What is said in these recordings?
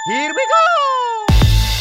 Here we go!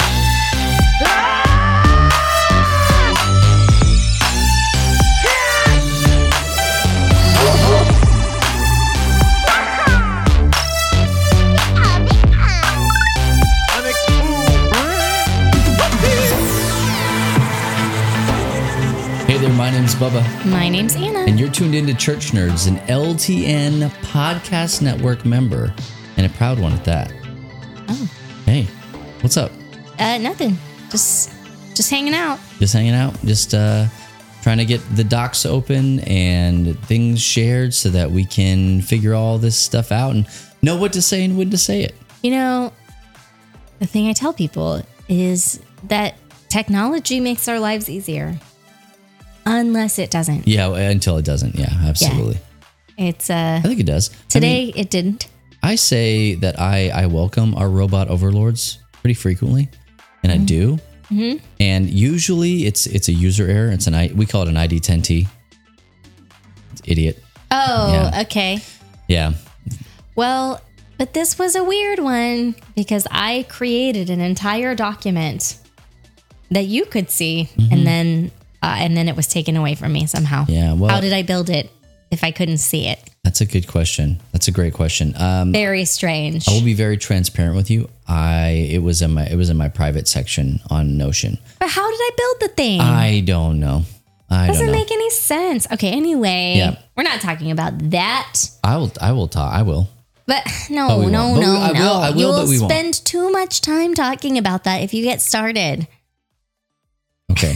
Hey there, my name's Bubba. My name's Anna. And you're tuned into Church Nerds, an LTN Podcast Network member, and a proud one at that. Oh. Hey, what's up? Nothing. Just hanging out. Just hanging out. Just trying to get the docs open and things shared so that we can figure all this stuff out and know what to say and when to say it. You know, the thing I tell people is that technology makes our lives easier. Unless it doesn't. Yeah, until it doesn't. Yeah, absolutely. Yeah. It's I think it does. Today it didn't. I say that I welcome our robot overlords pretty frequently, and I do. Mm-hmm. And usually it's a user error. We call it an ID10T. It's idiot. Oh, Yeah. Okay. Yeah. Well, but this was a weird one because I created an entire document that you could see, and then it was taken away from me somehow. Yeah. Well, how did I build it if I couldn't see it? That's a good question. That's a great question. Very strange. I will be very transparent with you. It was in my private section on Notion. But how did I build the thing? I don't know. Doesn't make any sense. Okay. Anyway, Yeah. We're not talking about that. I will talk. I will. But no. I will, You'll but we won't. spend too much time talking about that if you get started. Okay.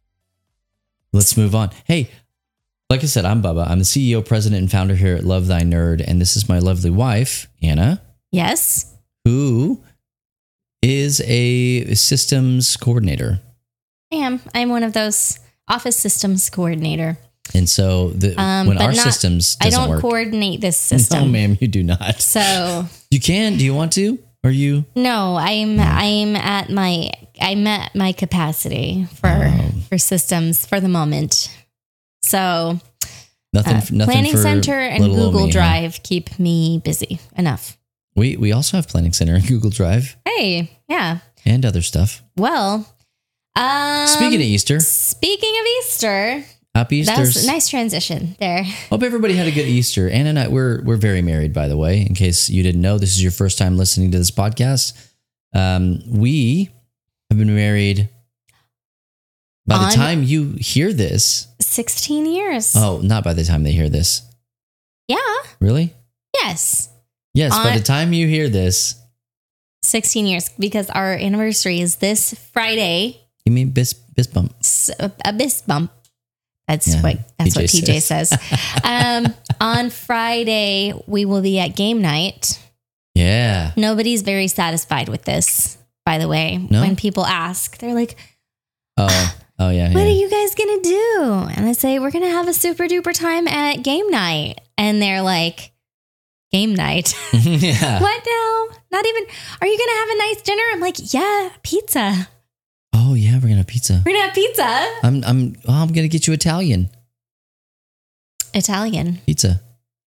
Let's move on. Hey, like I said, I'm Bubba. I'm the CEO, president, and founder here at Love Thy Nerd. And this is my lovely wife, Anna. Yes. Who is a systems coordinator. I am. I'm one of those office systems coordinator. And so when our systems doesn't I don't work, coordinate this system. No, ma'am, you do not. So You can. Do you want to? Are you? no, I'm at my capacity for systems for the moment. So Nothing Planning for Center and little old Google me, huh? Drive keep me busy enough. We also have Planning Center and Google Drive Hey, yeah. and other stuff. Well, Speaking of Easter, happy that was Easter's. a nice transition there. Hope everybody had a good Easter. Anna and I, we're very married, by the way. In case you didn't know, this is your first time listening to this podcast. We have been married. By the time you hear this, 16 years. oh, not by the time they hear this. Yeah. Really? Yes. Yes, by the time you hear this. 16 years because our anniversary is this Friday. You mean bis bump? A bis bump. That's Yeah, what TJ says. says. On Friday, we will be at game night. Yeah. Nobody's very satisfied with this, by the way. No? When people ask, they're like, Oh yeah. what yeah. are you guys going to do? And I say, we're going to have a super duper time at game night. And they're like, game night? Yeah. What now? Not even, are you going to have a nice dinner? I'm like, yeah, pizza. Oh yeah, we're gonna have pizza. We're going to have pizza. I'm gonna get you Italian Italian. pizza.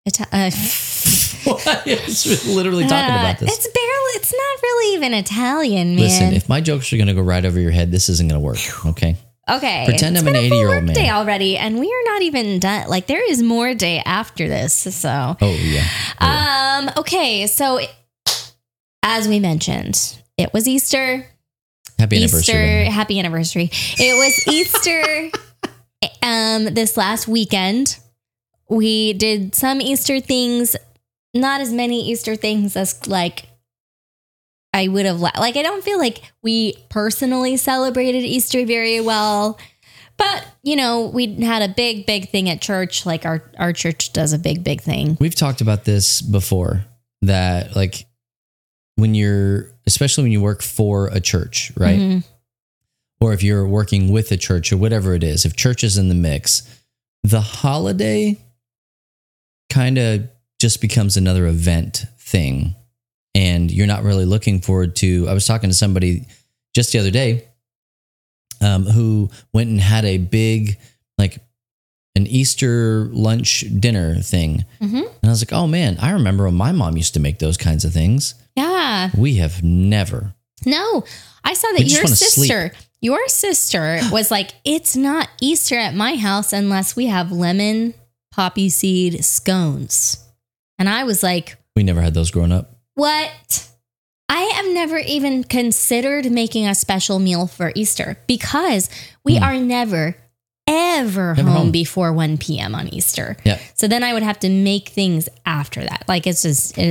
What? It's literally talking about this. It's not really even Italian, man. Listen, if my jokes are gonna go right over your head, this isn't gonna work. Okay. Okay. Pretend I'm an 80-year-old man. Day already, and we are not even done. Like there is more day after this. So. Oh yeah. Okay. So, as we mentioned, it was Easter. Happy anniversary. Happy anniversary. It was Easter. This last weekend, we did some Easter things. Not as many Easter things as like I would have like. I don't feel like we personally celebrated Easter very well, but you know, we had a big thing at church. Like our church does a big thing. We've talked about this before. That like especially when you work for a church, right? Mm-hmm. Or if you're working with a church or whatever it is, if church is in the mix, the holiday kind of just becomes another event thing. And you're not really looking forward to, I was talking to somebody just the other day who went and had a big like an Easter lunch dinner thing. Mm-hmm. And I was like, oh man, I remember when my mom used to make those kinds of things. Yeah. We have never. No, I saw that We just wanna your sister was like, it's not Easter at my house unless we have lemon poppy seed scones. And I was like, We never had those growing up. what? I have never even considered making a special meal for Easter because we are never, ever home before 1 p.m. on Easter. Yeah. So then I would have to make things after that. Like it's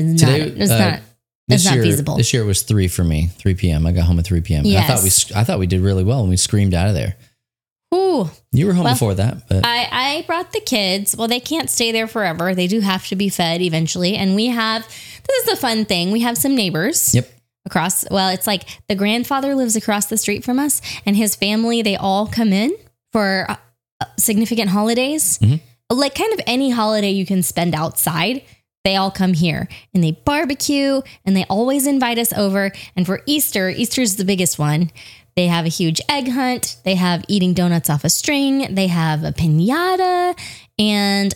not feasible. This year it was 3 for me, 3 p.m. I got home at 3 p.m. Yes. I thought we did really well when we screamed out of there. Ooh. You were home before that, but I brought the kids. Well, they can't stay there forever. They do have to be fed eventually. And this is the fun thing. We have some neighbors. Yep. Across. Well, it's like the grandfather lives across the street from us and his family, they all come in for significant holidays. Mm-hmm. Like kind of any holiday you can spend outside. They all come here and they barbecue and they always invite us over. And for Easter's the biggest one. They have a huge egg hunt. They have eating donuts off a string. They have a piñata and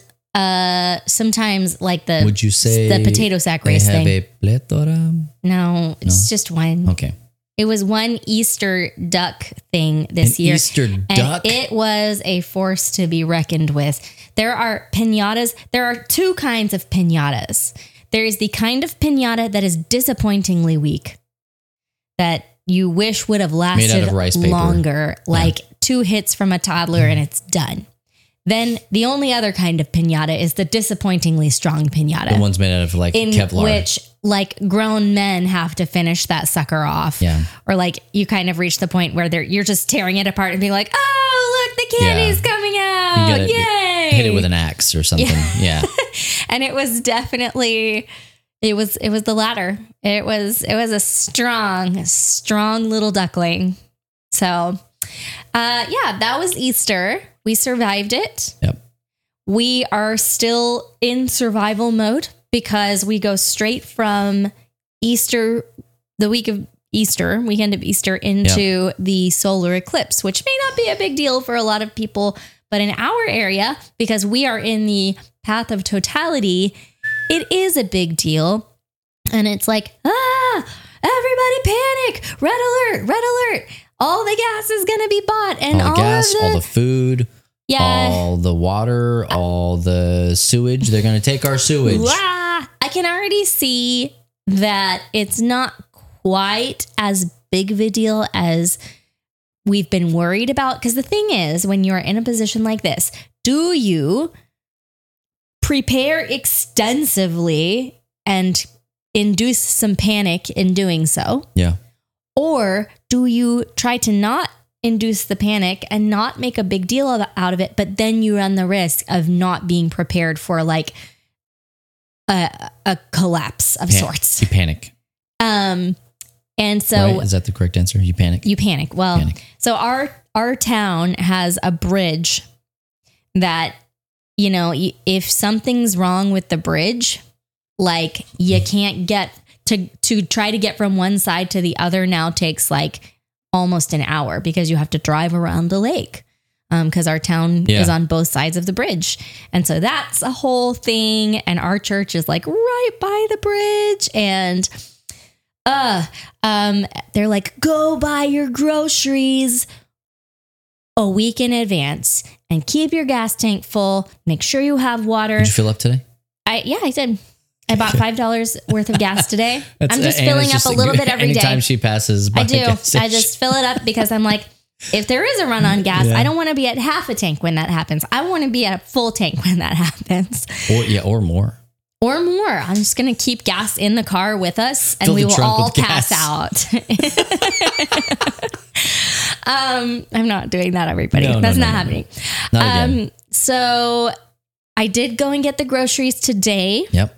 sometimes like would you say the potato sack race thing? They have a pléthora? No, it's just one. Okay. It was one Easter duck thing this year. Easter duck? And it was a force to be reckoned with. There are piñatas. There are two kinds of piñatas. There is the kind of piñata that is disappointingly weak, that you wish would have lasted longer, like 2 hits from a toddler and it's done. Then the only other kind of piñata is the disappointingly strong piñata. The one's made out of like Kevlar. In which like grown men have to finish that sucker off. Yeah. Or like you kind of reach the point where you're just tearing it apart and being like, oh, look, the candy's coming out. Yay. Hit it with an axe or something. Yeah. And it was definitely, it was the latter. It was a strong little duckling. So, that was Easter. We survived it. Yep. We are still in survival mode because we go straight from Easter, the weekend of Easter, into the solar eclipse, which may not be a big deal for a lot of people, but in our area, because we are in the path of totality, it is a big deal. And it's like, everybody panic, red alert. All the gas is going to be bought and all the food, all the water, all the sewage. They're going to take our sewage. I can already see that it's not quite as big of a deal as we've been worried about. Because the thing is, when you're in a position like this, do you prepare extensively and induce some panic in doing so? Yeah. Or do you try to not induce the panic and not make a big deal out of it, but then you run the risk of not being prepared for like a collapse of sorts? You panic. And so right? Is that the correct answer? You panic. You panic. Well, so our town has a bridge that, if something's wrong with the bridge, like you can't get to try to get from one side to the other now takes like almost an hour because you have to drive around the lake. Because our town is on both sides of the bridge. And so that's a whole thing. And our church is like right by the bridge. And they're like, go buy your groceries a week in advance and keep your gas tank full. Make sure you have water. Did you fill up today? I did. I bought $5 worth of gas today. I'm just filling up a little bit every day. Anytime she passes by I do. gas station. I just fill it up because I'm like, if there is a run on gas, I don't want to be at half a tank when that happens. I want to be at a full tank when that happens. Or more. Or more. I'm just going to keep gas in the car with us and we will all pass out. I'm not doing that, everybody. That's not happening. Not again. So I did go and get the groceries today. Yep.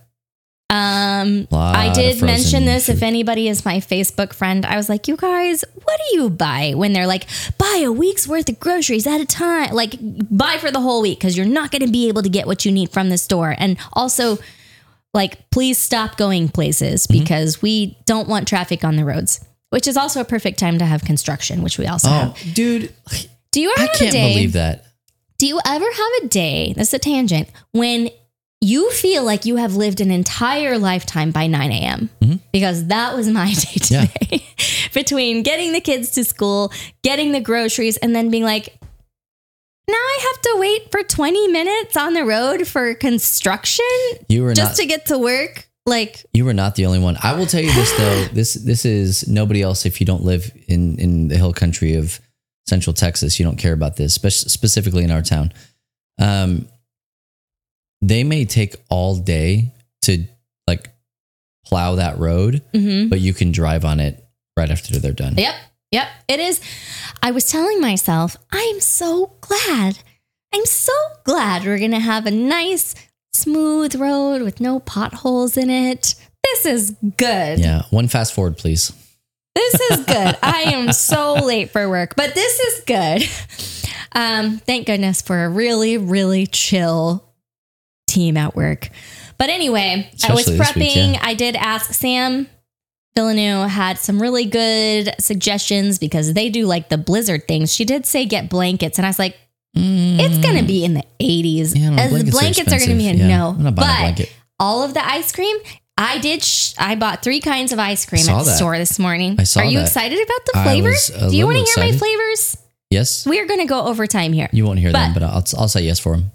I did mention this. If anybody is my Facebook friend, I was like, you guys, what do you buy when they're like, buy a week's worth of groceries at a time? Like buy for the whole week because you're not going to be able to get what you need from the store. And also like, please stop going places because we don't want traffic on the roads, which is also a perfect time to have construction, which we also have. Dude, do you ever I can't believe that. Do you ever have a day, this is a tangent, when you feel like you have lived an entire lifetime by 9 a.m.? Mhm. Because that was my day today. Between getting the kids to school, getting the groceries, and then being like, now I have to wait for 20 minutes on the road for construction just to get to work. Like, you were not the only one. I will tell you this though. This is nobody else. If you don't live in the hill country of Central Texas, you don't care about this, specifically in our town. They may take all day to like plow that road, but you can drive on it right after they're done. Yep. It is. I was telling myself, I'm so glad we're going to have a nice, smooth road with no potholes in it. This is good. Yeah. One fast forward, please. This is good. I am so late for work, but this is good. Thank goodness for a really, really chill team at work. But anyway, Especially I was prepping. Week, yeah. I did ask Sam. Villeneuve had some really good suggestions because they do like the blizzard things. She did say get blankets, and I was like, it's going to be in the 80s. Yeah, no, the blankets are going to be a no. I'm not buying a blanket. All of the ice cream, I did. I bought 3 kinds of ice cream at the store this morning. I saw Are you that. excited about the flavors? Do you want to hear my flavors? Yes. We are going to go overtime here. You won't hear them, but I'll say yes for them.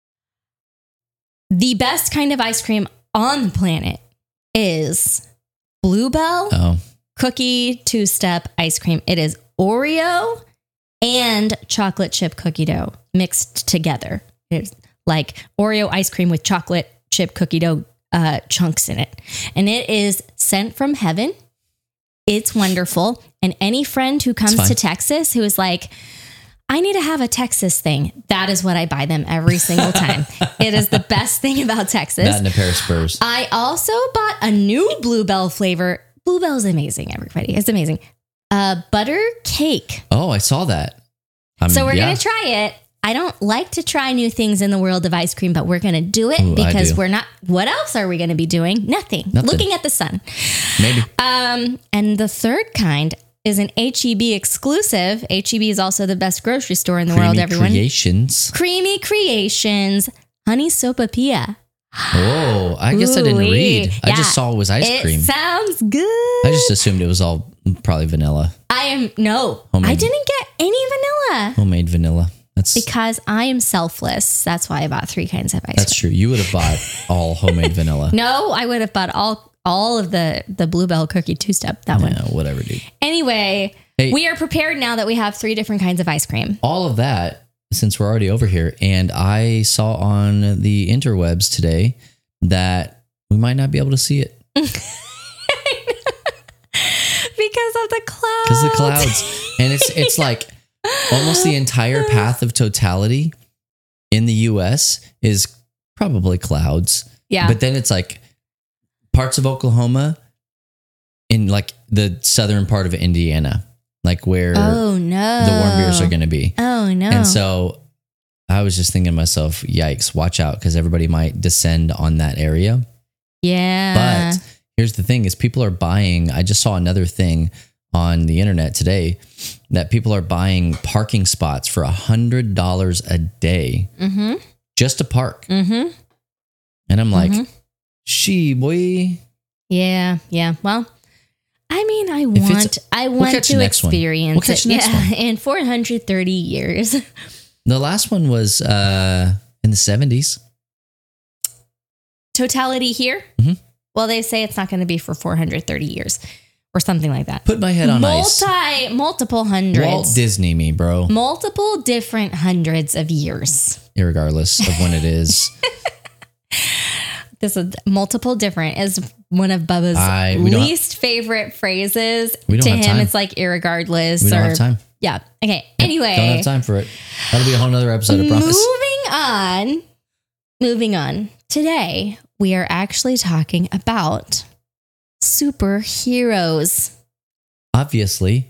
The best kind of ice cream on the planet is Bluebell cookie 2-step ice cream. It is Oreo and chocolate chip cookie dough mixed together. It's like Oreo ice cream with chocolate chip cookie dough chunks in it. And it is sent from heaven. It's wonderful. And any friend who comes to Texas who is like, I need to have a Texas thing, that is what I buy them every single time. It is the best thing about Texas. That and a pair of Spurs. I also bought a new Bluebell flavor. Bluebell is amazing, everybody. It's amazing. Butter cake. Oh, I saw that. So we're going to try it. I don't like to try new things in the world of ice cream, but we're going to do it because we're not. What else are we going to be doing? Nothing. Looking at the sun. Maybe. And the third kind is an HEB exclusive. HEB is also the best grocery store in the world, everyone. Creamy Creations. Honey Sopapilla. Oh, I guess I didn't read. I just saw it was ice cream. It sounds good. I just assumed it was all probably vanilla. I didn't get any vanilla. Homemade vanilla. That's because I am selfless. That's why I bought 3 kinds of ice cream. That's true. You would have bought all homemade vanilla. No, I would have bought all of the Bluebell cookie 2-step. That one. Whatever, dude. Anyway, we are prepared now that we have 3 different kinds of ice cream. All of that, since we're already over here, and I saw on the interwebs today that we might not be able to see it. Because of the clouds. Because the clouds. And it's like almost the entire path of totality in the US is probably clouds. Yeah. But then it's like parts of Oklahoma in like the southern part of Indiana, like where the warm beers are going to be. Oh, no. And so I was just thinking to myself, yikes, watch out, because everybody might descend on that area. Yeah. But here's the thing is people are buying, I just saw another thing on the internet today that people are buying parking spots for $100 a day just to park. And I'm like, she boy. Yeah. Well, I mean, I want to experience it. Yeah, in 430 years. The last one was in the 70s. Totality here? Well, they say it's not going to be for 430 years or something like that. Put my head on ice. Multiple hundreds. Walt Disney me, bro. Multiple different hundreds of years. Irregardless of when it is. This is multiple different is one of Bubba's least favorite phrases. To him, time. It's like irregardless. We don't have time. Yeah. Okay. Anyway. Don't have time for it. That'll be a whole nother episode, I promise. Moving on. Today, we are actually talking about superheroes. Obviously.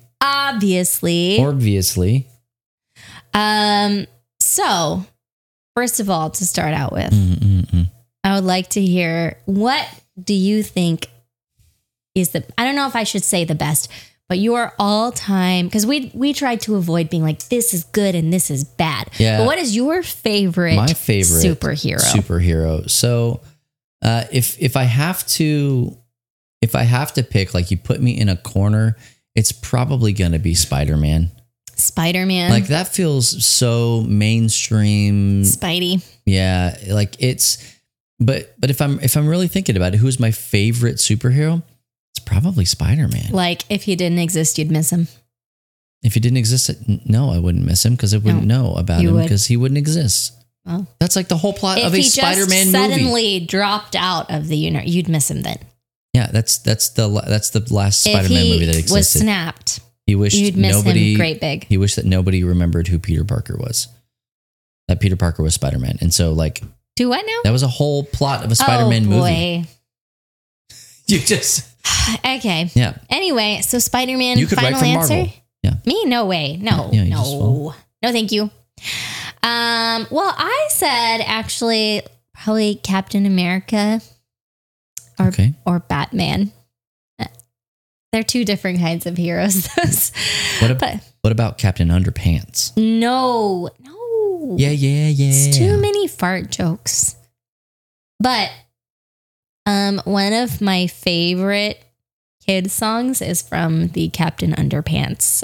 So, first of all, to start out with, I would like to hear, what do you think is I don't know if I should say the best, but your all time, because we tried to avoid being like, this is good and this is bad. Yeah. But what is your favorite? My favorite superhero. So, if I have to pick, like, you put me in a corner, it's probably going to be Spider-Man. Spider-Man. Like, that feels so mainstream. Spidey. Yeah. Like, but if I'm really thinking about it, who's my favorite superhero? It's probably Spider-Man. Like, if he didn't exist, you'd miss him. If he didn't exist, no, I wouldn't miss him because I wouldn't know about him because he wouldn't exist. Well, that's like the whole plot of a Spider-Man movie. If he just suddenly dropped out of the universe, you'd miss him then. Yeah, that's the last Spider-Man movie that existed. If he was snapped, you'd miss him great big. He wished that nobody remembered who Peter Parker was. That Peter Parker was Spider-Man. And so, like... Do what now? That was a whole plot of a Spider-Man movie. You just... Okay. Yeah. Anyway, so Spider-Man, you could final write for answer? Marvel. Yeah. Me? No way. No. Yeah, no. No, thank you. Well, I said actually probably Captain America or Batman. They're two different kinds of heroes. What about Captain Underpants? No. Yeah. It's too many fart jokes. But one of my favorite kid songs is from the Captain Underpants.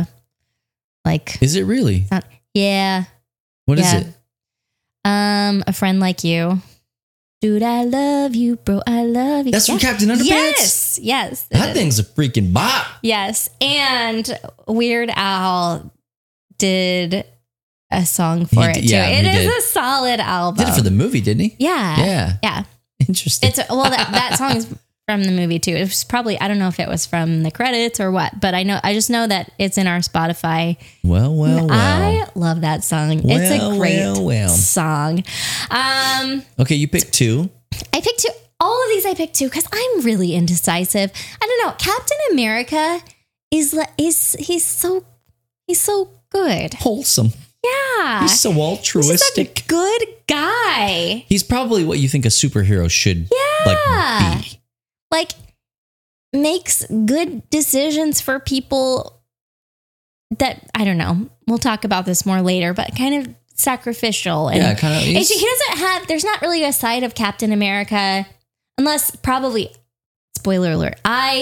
Is it really? Yeah. What is it? A Friend Like You. Dude, I love you, bro. I love you. That's from Captain Underpants? Yes. That thing's a freaking bop. Yes. And Weird Al did a song for it too. It is a solid album. Did it for the movie, didn't he? Yeah. Interesting. That song is from the movie too. It was probably, I don't know if it was from the credits or what, but I just know that it's in our Spotify. Well. I love that song. It's a great song. Okay, you picked two. I picked two. All of these I picked two because I'm really indecisive. I don't know. Captain America he's so good. Wholesome. Yeah. He's so altruistic. He's a good guy. He's probably what you think a superhero should be. Like, makes good decisions for people that, I don't know, we'll talk about this more later, but kind of sacrificial. And kind of. he doesn't have, there's not really a side of Captain America, unless probably, spoiler alert,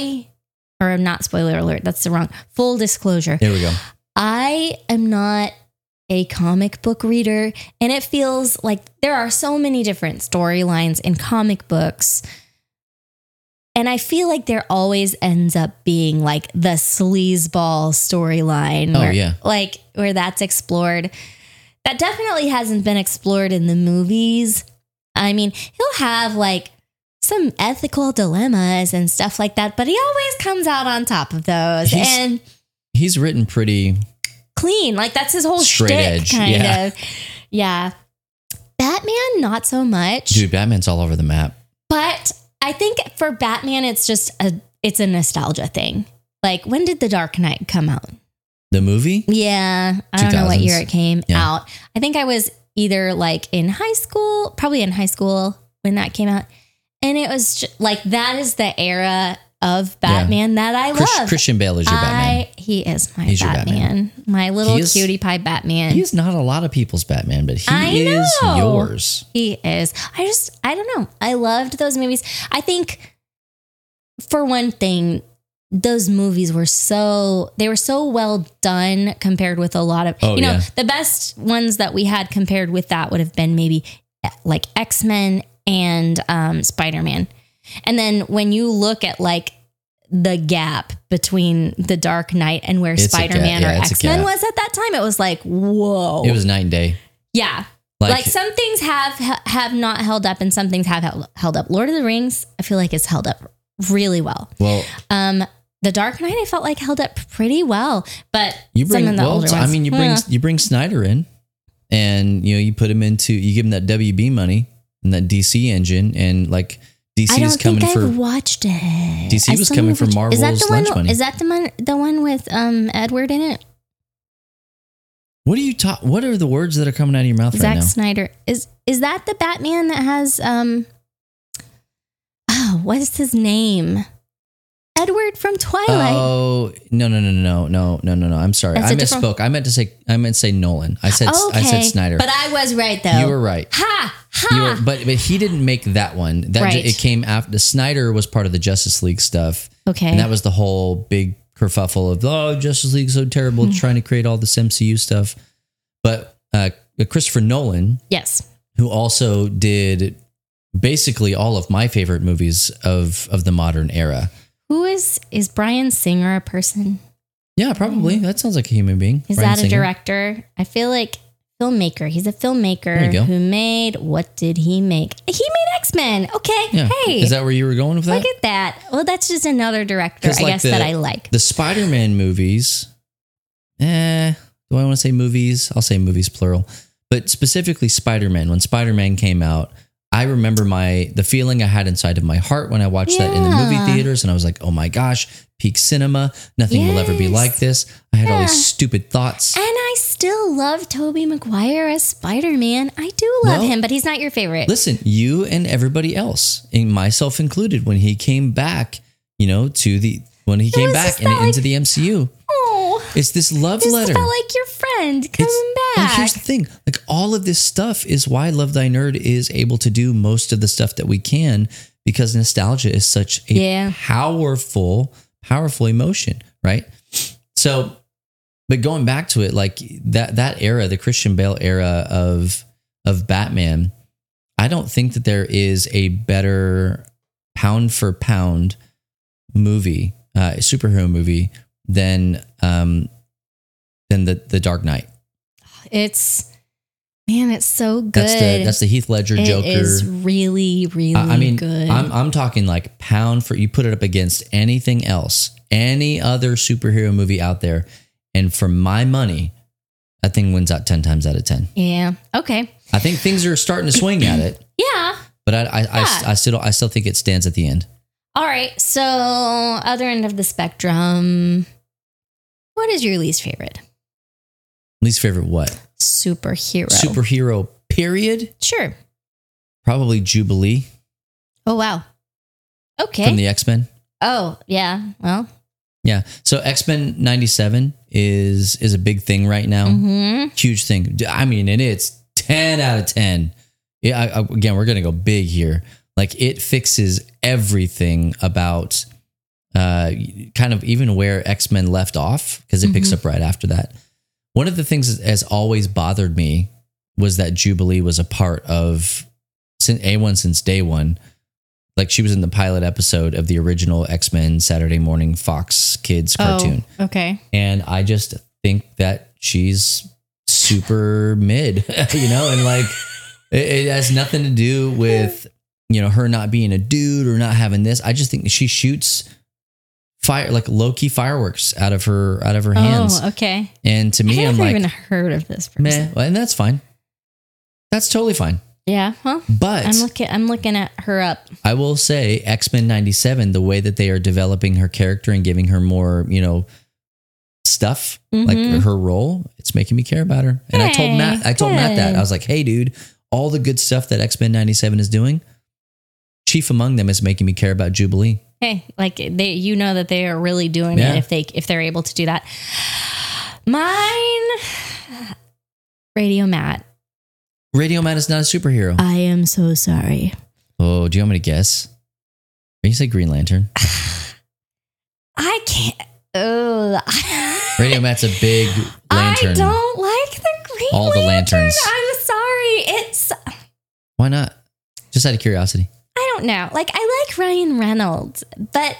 not spoiler alert, that's the wrong, full disclosure. There we go. I am not a comic book reader, and it feels like there are so many different storylines in comic books. And I feel like there always ends up being like the sleazeball storyline. Where that's explored. That definitely hasn't been explored in the movies. I mean, he'll have like some ethical dilemmas and stuff like that, but he always comes out on top of those. And he's written pretty clean. Like that's his whole straight edge kind of. Yeah. Batman, not so much. Dude, Batman's all over the map. But I think for Batman, it's just it's a nostalgia thing. Like, when did The Dark Knight come out? The movie? Yeah. I don't know what year it came out. I think I was either like probably in high school when that came out. And it was just, like, that is the era of Batman that I love. Christian Bale is your Batman. He is my Batman. My little cutie pie Batman. He's not a lot of people's Batman, but he is yours. He is. I don't know. I loved those movies. I think, for one thing, those movies were so well done compared with a lot of, the best ones that we had compared with that would have been maybe like X-Men and Spider-Man. And then when you look at like the gap between The Dark Knight and where Spider-Man or X-Men was at that time, it was like, whoa. It was night and day. Yeah. Like some things have not held up and some things have held up. Lord of the Rings, I feel like it's held up really well. Well, The Dark Knight, I felt like held up pretty well, but some of the older ones. I mean, you bring Snyder in, and you put him you give him that WB money and that DC engine, and like DC is coming for. I've watched it. DC was coming for Marvel's lunch money. Is that the one with Edward in it? What are you What are the words that are coming out of your mouth right now? Zack Snyder is that the Batman that has what's his name? Edward from Twilight. Oh, no. I'm sorry. That's I a different- misspoke. I meant to say Nolan. I said Snyder. But I was right though. You were right. Ha! But he didn't make that one. That Right. it came after. The Snyder was part of the Justice League stuff. Okay. And that was the whole big kerfuffle of Justice League's so terrible, trying to create all this MCU stuff. But Christopher Nolan, Yes. who also did basically all of my favorite movies of the modern era. Who is Bryan Singer a person? Yeah, probably. That sounds like a human being. Is Bryan that a Singer. director? I feel like filmmaker. He's a There you filmmaker go. who made, what did he make? He made X-Men. Okay. Yeah. Hey. Is that where you were going with that? Look at that. Well, that's just another director, 'Cause, I like, guess, that I like. The Spider-Man movies, do I want to say movies? I'll say movies plural. But specifically Spider-Man, when Spider-Man came out, I remember the feeling I had inside of my heart when I watched that in the movie Yeah. theaters, and I was like, oh my gosh, peak cinema. Nothing will ever be Yes. like this. I had all Yeah. these stupid thoughts. And I still love Tobey Maguire as Spider-Man. I do love Well, him, but he's not your favorite. Listen, you and everybody else, and myself included, when he came back, when he came was back just and not into the MCU, Oh, it's this love this letter. felt like your friend coming And back. here's the thing, like all of this stuff is why Love Thy Nerd is able to do most of the stuff that we can, because nostalgia is such a Yeah. powerful emotion, right? So, but going back to it, like that era, the Christian Bale era of Batman, I don't think that there is a better pound for pound movie, superhero movie than the Dark Knight. It's so good. That's the Heath Ledger Joker. It is really, really I mean, good. I'm talking like pound for, you put it up against anything else, any other superhero movie out there, and for my money, that thing wins out 10 times out of 10. Yeah. Okay. I think things are starting to swing at it, Yeah. but I still think it stands at the end. All right. So, other end of the spectrum, what is your least favorite Least favorite what? superhero? Superhero period? Sure. Probably Jubilee Oh, wow. Okay. from the X-Men. Oh, yeah. Well, Yeah. So X-Men 97 is a big thing right now. mhm. Huge thing. I mean, and it's 10 out of 10. Yeah. Again, we're going to go big here. Like it fixes everything about kind of even where X-Men left off, because it picks up right after that. One of the things that has always bothered me was that Jubilee was a part of A1 since day one. Like she was in the pilot episode of the original X-Men Saturday morning Fox Kids cartoon. Oh, okay. And I just think that she's super mid, and like it has nothing to do with, her not being a dude or not having this. I just think she shoots fire, like low-key fireworks out of her hands. Oh, okay. And to me, I've I'm never like, even heard of this person. meh, and that's fine. That's totally fine. Yeah. Well, But I'm looking at her up. I will say X-Men 97, the way that they are developing her character and giving her more, stuff, like her role, it's making me care about her. And I told Matt that. I was like, hey, dude, all the good stuff that X-Men 97 is doing, chief among them is making me care about Jubilee. Hey, like that they are really doing Yeah. it if they're able to do that. Mine, Radio Matt. Radio Man is not a superhero. I am so sorry. Oh, do you want me to guess? You say Green Lantern. I can't. Oh, Radio Matt's a big lantern. I don't like the Green All the Lantern. lanterns. I'm sorry. Why not? Just out of curiosity. I don't know. Like, I like Ryan Reynolds, but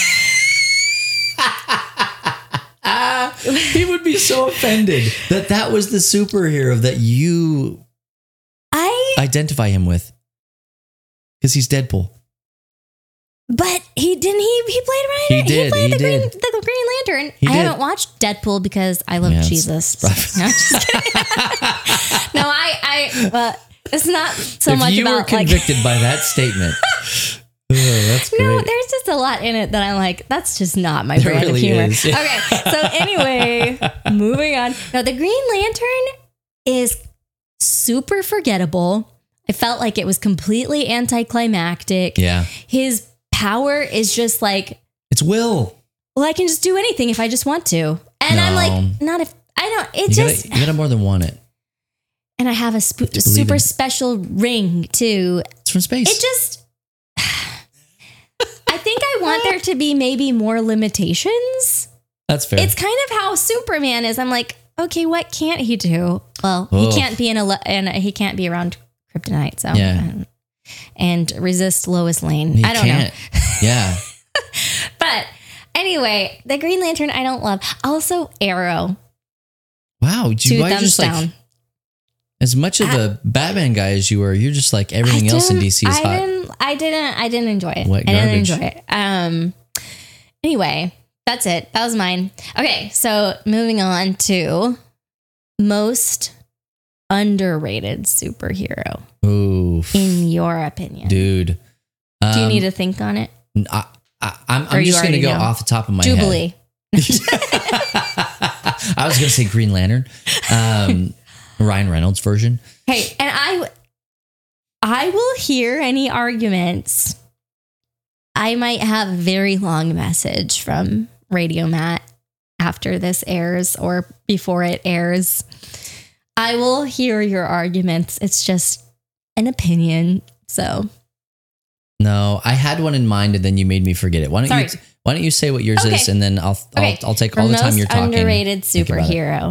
He would be so offended that was the superhero that you identify him with, because he's Deadpool. But he played Ryan. He did, played he did. the Green Lantern. He I did. haven't watched Deadpool because I love Yeah, it's Jesus. rough. No, I'm just kidding. No, well, it's not so If much you were about like. convicted by that statement, that's great. No, there's just a lot in it that I'm like, that's just not my There brand really of humor. is. Okay, so anyway, moving on. Now, the Green Lantern is super forgettable. I felt like it was completely anticlimactic. Yeah. His power is just like It's will. Well, I can just do anything if I just want to. And I'm No. like, not if I don't. It You just. gotta more than want it. And I have a super in- special ring too. It's from space. It just. I think I want there to be maybe more limitations. That's fair. It's kind of how Superman is. I'm like, okay, what can't he do? Well, Ugh. he can't be and he can't be around kryptonite. So Yeah. and resist Lois Lane. He I don't know. Yeah. But anyway, the Green Lantern I don't love. Also, Arrow. Wow. You 2 guys thumbs just down. like as much of a Batman guy as you are, you're just like everything else in DC is hot. I didn't enjoy it. What I didn't garbage. enjoy it. Anyway, that's it. That was mine. Okay, so moving on to most underrated superhero Oof. in your opinion. Dude. Do you need to think on it? I'm you just going to already go know? off the top of my Jubilee. head. I was going to say Green Lantern. Ryan Reynolds version. Hey, and I will hear any arguments. I might have a very long message from Radio Matt after this airs or before it airs. I will hear your arguments. It's just an opinion. So No, I had one in mind and then you made me forget it. Why don't you say what yours Okay. is and then I'll take all the time you're talking. Underrated think about it. superhero.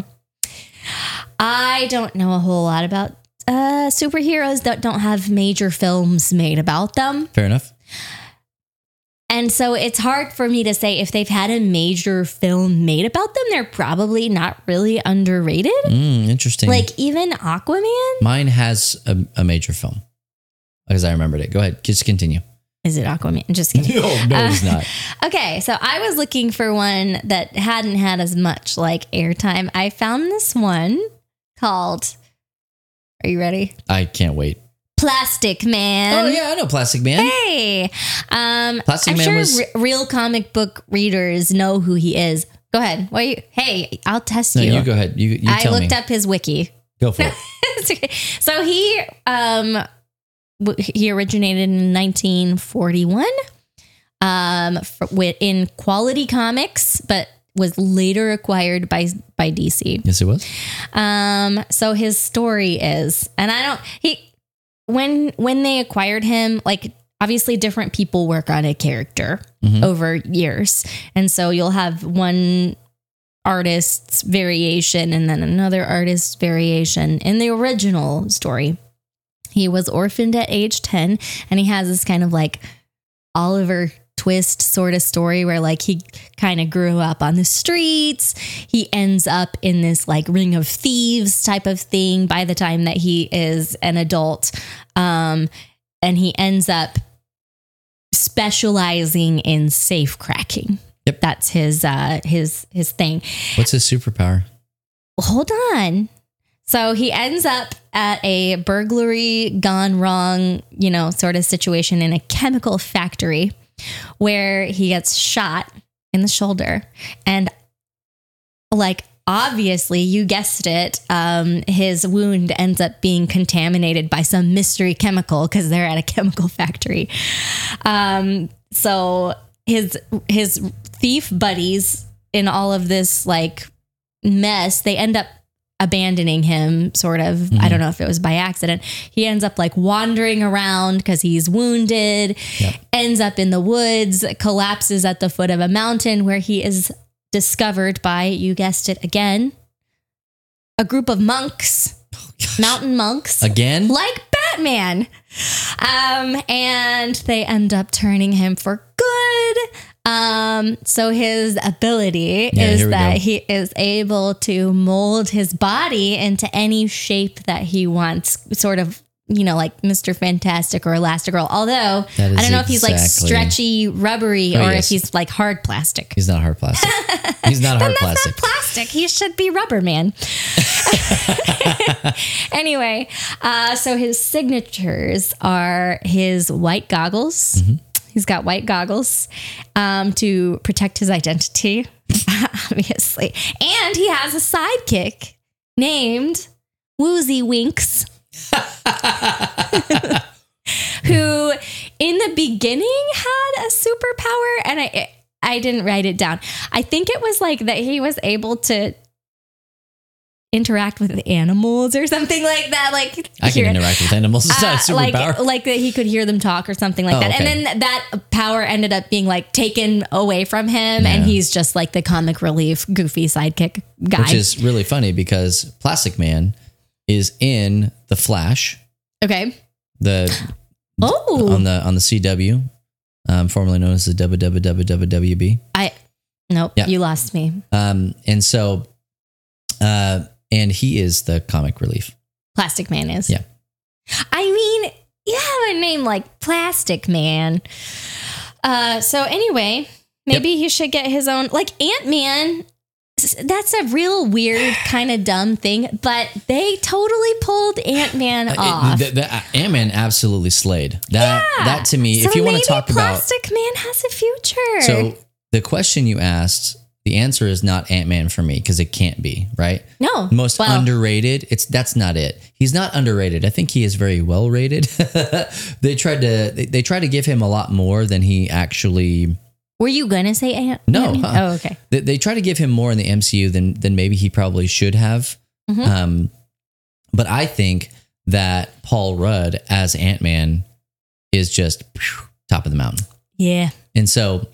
I don't know a whole lot about superheroes that don't have major films made about them. Fair enough. And so it's hard for me to say if they've had a major film made about them, they're probably not really underrated. Interesting. Like even Aquaman. Mine has a major film because I remembered it. Go ahead. Just continue. Is it Aquaman? Just kidding. No, it's not. Okay, so I was looking for one that hadn't had as much like airtime. I found this one called, are you ready? I can't wait. Plastic Man. Oh yeah, I know Plastic Man. Hey, Plastic I'm Man sure was- real comic book readers know who he is. Go ahead. Hey, I'll test No, you. you go ahead. You I tell me. looked up his wiki. Go for it. It's okay. So he originated in 1941 in Quality Comics, but was later acquired by DC. Yes, it was. So his story is, and when they acquired him, like obviously different people work on a character over years. And so you'll have one artist's variation and then another artist's variation in the original story. He was orphaned at age 10 and he has this kind of like Oliver Twist sort of story where like he kind of grew up on the streets. He ends up in this like ring of thieves type of thing by the time that he is an adult. And he ends up specializing in safe cracking. Yep. That's his thing. What's his superpower? Hold on. So he ends up at a burglary gone wrong, sort of situation in a chemical factory where he gets shot in the shoulder. And like, obviously, you guessed it, his wound ends up being contaminated by some mystery chemical because they're at a chemical factory. So his thief buddies in all of this like mess, they end up abandoning him sort of. Mm-hmm. I don't know if it was by accident. He ends up like wandering around because he's wounded, ends up in the woods, collapses at the foot of a mountain where he is discovered by, you guessed it again, a group of monks, mountain monks. Again? Like Batman. And they end up turning him for good. So his ability is that he is able to mold his body into any shape that he wants, sort of, like Mr. Fantastic or Elastigirl. Although I don't know if he's like stretchy, rubbery, or if he's like hard plastic. He's not hard plastic. He's not hard That's plastic. not plastic. He should be rubber man. Anyway, so his signatures are his white goggles. Mm-hmm. He's got white goggles to protect his identity, obviously. And he has a sidekick named Woozy Winks, who in the beginning had a superpower. And I didn't write it down. I think it was like that he was able to interact with animals or something like that. Like I can interact with animals. It's not a superpower. Like that he could hear them talk or something like that. Okay. And then that power ended up being like taken away from him. And he's just like the comic relief, goofy sidekick guy. Which is really funny because Plastic Man is in The Flash. Okay. On the CW, formerly known as the WWWWB. Nope, you lost me. And so, and he is the comic relief. Plastic Man is. Yeah. I mean, you have a name like Plastic Man. So anyway, maybe he should get his own, like Ant-Man. That's a real weird kind of dumb thing, but they totally pulled Ant-Man off. Ant-Man absolutely slayed. That to me, so if you want to talk about... Plastic Man has a future. So the question you asked, the answer is not Ant-Man for me because it can't be, right? No. Most underrated, that's not it. He's not underrated. I think he is very well rated. They tried to give him a lot more than he actually... Were you going to say Ant? No. Oh, okay. They try to give him more in the MCU than maybe he probably should have. Mm-hmm. But I think that Paul Rudd as Ant-Man is just top of the mountain. Yeah. And so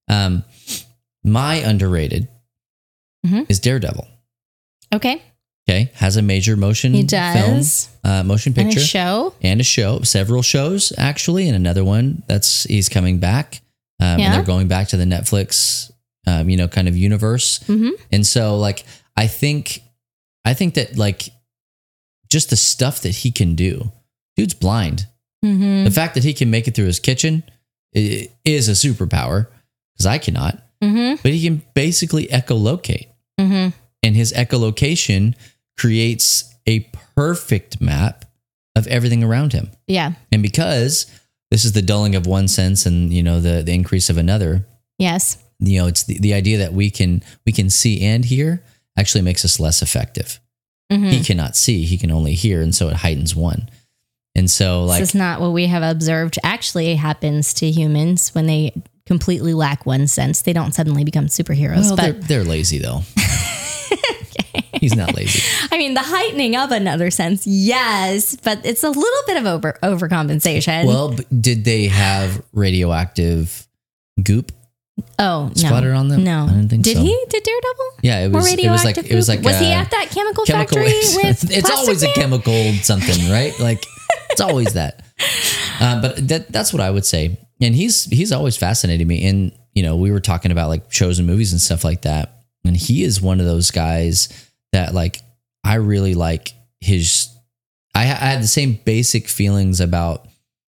my underrated is Daredevil. Okay. Okay. Has a major motion film, motion picture. And a show. Several shows, actually. And another one he's coming back. And they're going back to the Netflix, kind of universe. Mm-hmm. And so, like, I think that, like, just the stuff that he can do, dude's blind. Mm-hmm. The fact that he can make it through his kitchen is a superpower because I cannot. Mm-hmm. But he can basically echolocate. Mm-hmm. And his echolocation creates a perfect map of everything around him. Yeah. And because this is the dulling of one sense and, the increase of another. Yes. It's the idea that we can see and hear actually makes us less effective. Mm-hmm. He cannot see, he can only hear. And so it heightens one. And so, like, this is not what we have observed actually happens to humans when they completely lack one sense. They don't suddenly become superheroes. Well, but they're lazy though. He's not lazy. I mean, the heightening of another sense, yes, but it's a little bit of overcompensation. Well, but did they have radioactive goop splattered on them? No, I didn't think so. Did Daredevil? Yeah, it was like was he at that chemical factory with it's always Man? a chemical something, right? Like it's always that. But that's what I would say. And he's always fascinated me. And we were talking about like shows and movies and stuff like that. And he is one of those guys that, like, I really like his. I had the same basic feelings about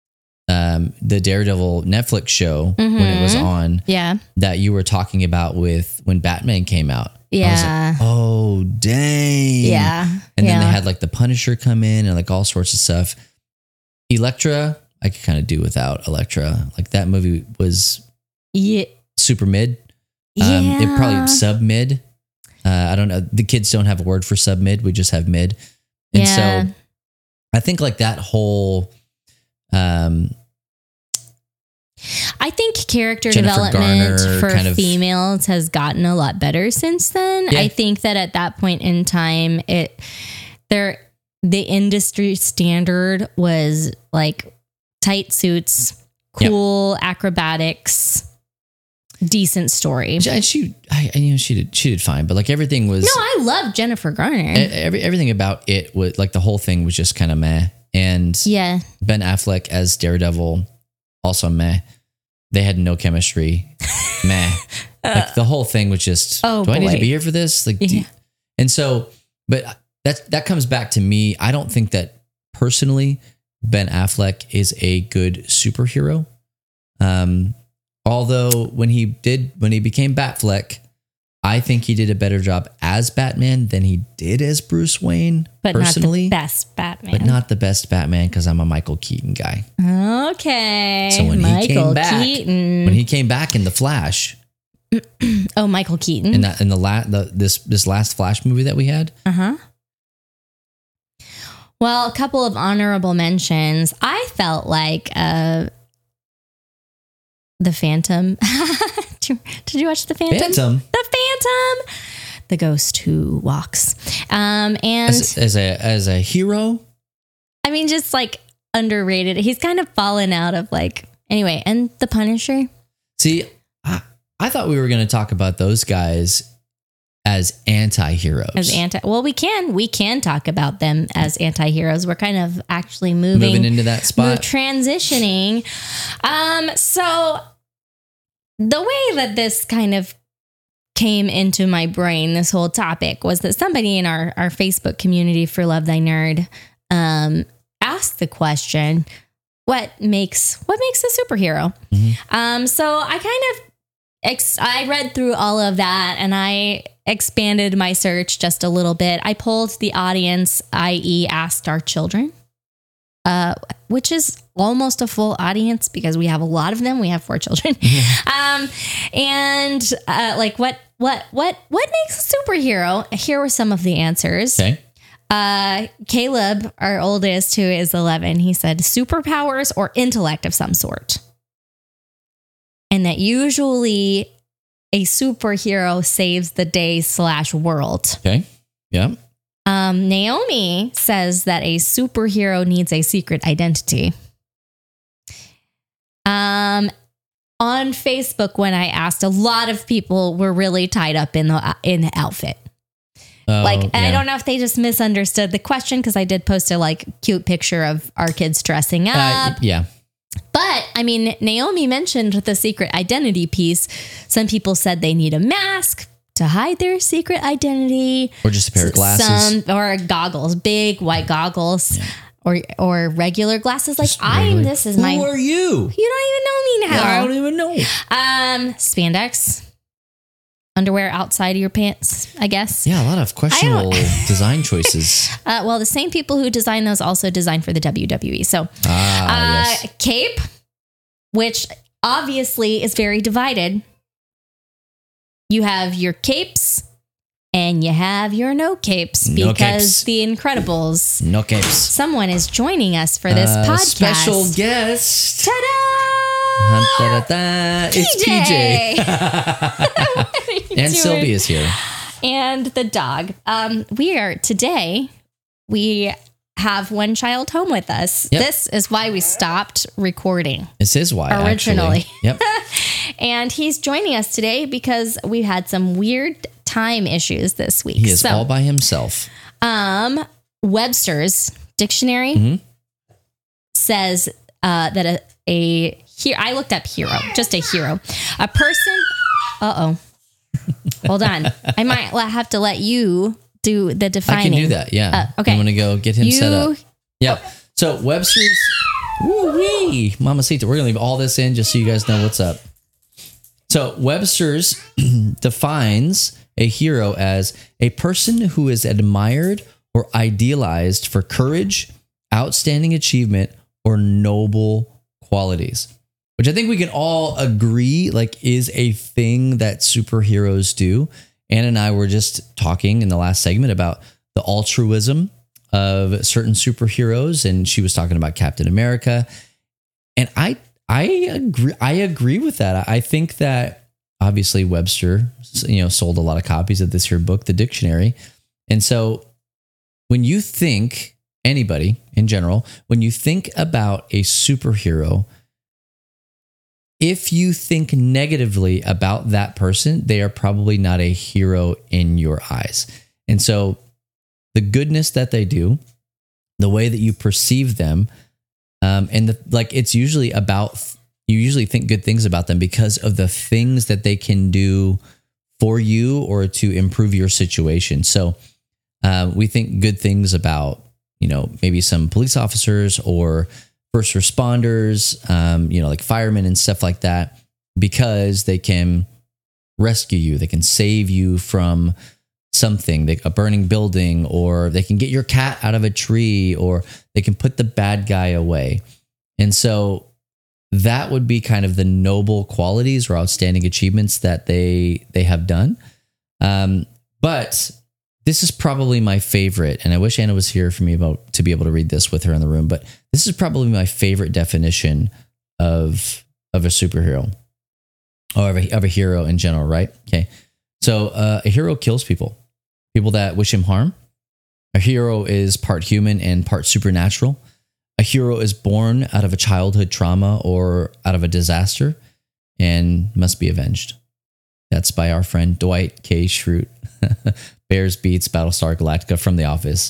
the Daredevil Netflix show when it was on. Yeah. That you were talking about with when Batman came out. Yeah. I was like, oh, dang. Yeah. And then they had like the Punisher come in and like all sorts of stuff. Elektra, I could kind of do without Elektra. Like that movie was super mid. It probably sub mid. I don't know. The kids don't have a word for sub mid. We just have mid. And so I think like that whole, I think character Jennifer development Garner for kind of females has gotten a lot better since then. Yeah. I think that at that point in time, the industry standard was like tight suits, cool acrobatics, decent story. And she did fine, but like everything was. No, I love Jennifer Garner. Everything about it was like the whole thing was just kind of meh. And Ben Affleck as Daredevil, also meh. They had no chemistry, meh. Like the whole thing was just. Do I need to be here for this? Like, and so, but that comes back to me. I don't think that personally Ben Affleck is a good superhero. Although when he became Batfleck, I think he did a better job as Batman than he did as Bruce Wayne. But personally, not the best Batman. But not the best Batman because I'm a Michael Keaton guy. Okay. So when he came back in The Flash. Oh, Michael Keaton. In this last Flash movie that we had. Uh-huh. Well, a couple of honorable mentions. I felt like the Phantom. Did you watch The Phantom? The Phantom. The ghost who walks. And as a hero, I mean, just like underrated. He's kind of fallen out of like, anyway, and The Punisher. See, I thought we were going to talk about those guys as anti-heroes. Well, we can talk about them as anti-heroes. We're kind of actually moving into that spot. Transitioning. So the way that this kind of came into my brain, this whole topic, was that somebody in our Facebook community for Love Thy Nerd asked the question, what makes a superhero? Mm-hmm. So I kind of I read through all of that and I expanded my search just a little bit. I polled the audience, i.e. asked our children, which is almost a full audience because we have a lot of them. We have 4 children. Like what makes a superhero? Here were some of the answers. Okay. Caleb, our oldest, who is 11, he said superpowers or intellect of some sort. And that usually a superhero saves the day / world. Okay. Yeah. Naomi says that a superhero needs a secret identity. On Facebook, when I asked, a lot of people were really tied up in the outfit. And I don't know if they just misunderstood the question because I did post a cute picture of our kids dressing up. Yeah. But I mean, Naomi mentioned the secret identity piece. Some people said they need a mask to hide their secret identity, or just a pair of glasses, or goggles, big white goggles, or regular glasses. Like this is my. Who are you? You don't even know me now. I don't even know. Spandex. Underwear outside of your pants, I guess. Yeah, a lot of questionable design choices. Well, the same people who designed those also designed for the WWE. So, yes. Cape, which obviously is very divided. You have your capes and you have your no capes because The Incredibles. No capes. Someone is joining us for this podcast. Special guest. Ta-da! It's PJ. And Sylvia's here. And the dog. We have one child home with us. Yep. This is why we stopped recording. This is why, originally. Actually. Yep. And he's joining us today because we had some weird time issues this week. He is all by himself. Webster's dictionary says that I looked up hero, just a hero. A person. Hold on. I might have to let you do the defining. I can do that. Yeah. Okay. I'm going to go get him set up. Yep. So Webster's. Woo-wee. Mamacita. We're going to leave all this in just so you guys know what's up. So Webster's defines a hero as a person who is admired or idealized for courage, outstanding achievement, or noble qualities, which I think we can all agree is a thing that superheroes do. Anna and I were just talking in the last segment about the altruism of certain superheroes, and she was talking about Captain America. And I agree with that. I think that obviously Webster, sold a lot of copies of this here book, the dictionary. And so when you think, anybody in general, when you think about a superhero, if you think negatively about that person, they are probably not a hero in your eyes. And so the goodness that they do, the way that you perceive them, it's usually about, you usually think good things about them because of the things that they can do for you or to improve your situation. So we think good things about, maybe some police officers or first responders, like firemen and stuff like that, because they can rescue you. They can save you from something, a burning building, or they can get your cat out of a tree, or they can put the bad guy away. And so that would be kind of the noble qualities or outstanding achievements that they have done. But this is probably my favorite, and I wish Anna was here for me to be able to read this with her in the room, but this is probably my favorite definition of a superhero. or of a hero in general, right? Okay. So a hero kills people that wish him harm. A hero is part human and part supernatural. A hero is born out of a childhood trauma or out of a disaster and must be avenged. That's by our friend Dwight K. Schrute. Bears beats Battlestar Galactica from The Office.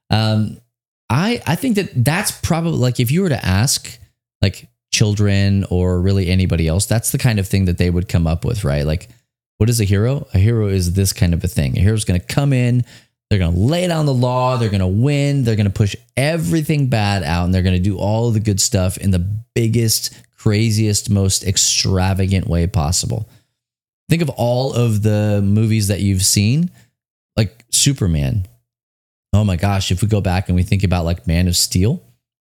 I think that's probably, like, if you were to ask like children or really anybody else, that's the kind of thing that they would come up with, right? Like, what is a hero? A hero is this kind of a thing. A hero's going to come in, they're going to lay down the law, they're going to win, they're going to push everything bad out, and they're going to do all the good stuff in the biggest, craziest, most extravagant way possible. Think of all of the movies that you've seen, like Superman. Oh my gosh, if we go back and we think about like Man of Steel,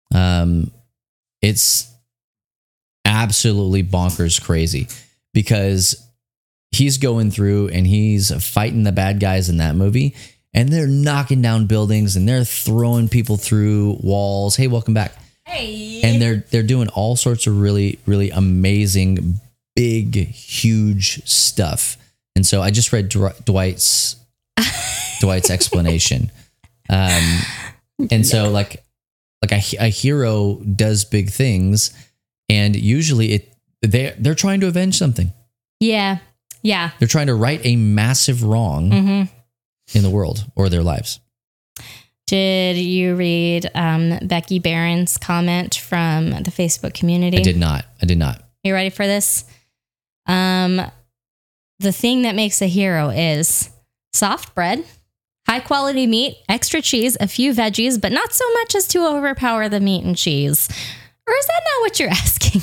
it's absolutely bonkers crazy because he's going through and he's fighting the bad guys in that movie, and they're knocking down buildings and they're throwing people through walls. Hey, welcome back. Hey. And they're doing all sorts of really, really amazing, big, huge stuff. And so I just read Dwight's explanation. And so like a hero does big things, and usually they're trying to avenge something. Yeah. Yeah. They're trying to right a massive wrong in the world or their lives. Did you read Becky Barron's comment from the Facebook community? I did not. You ready for this? The thing that makes a hero is soft bread, high quality meat, extra cheese, a few veggies, but not so much as to overpower the meat and cheese. Or is that not what you're asking?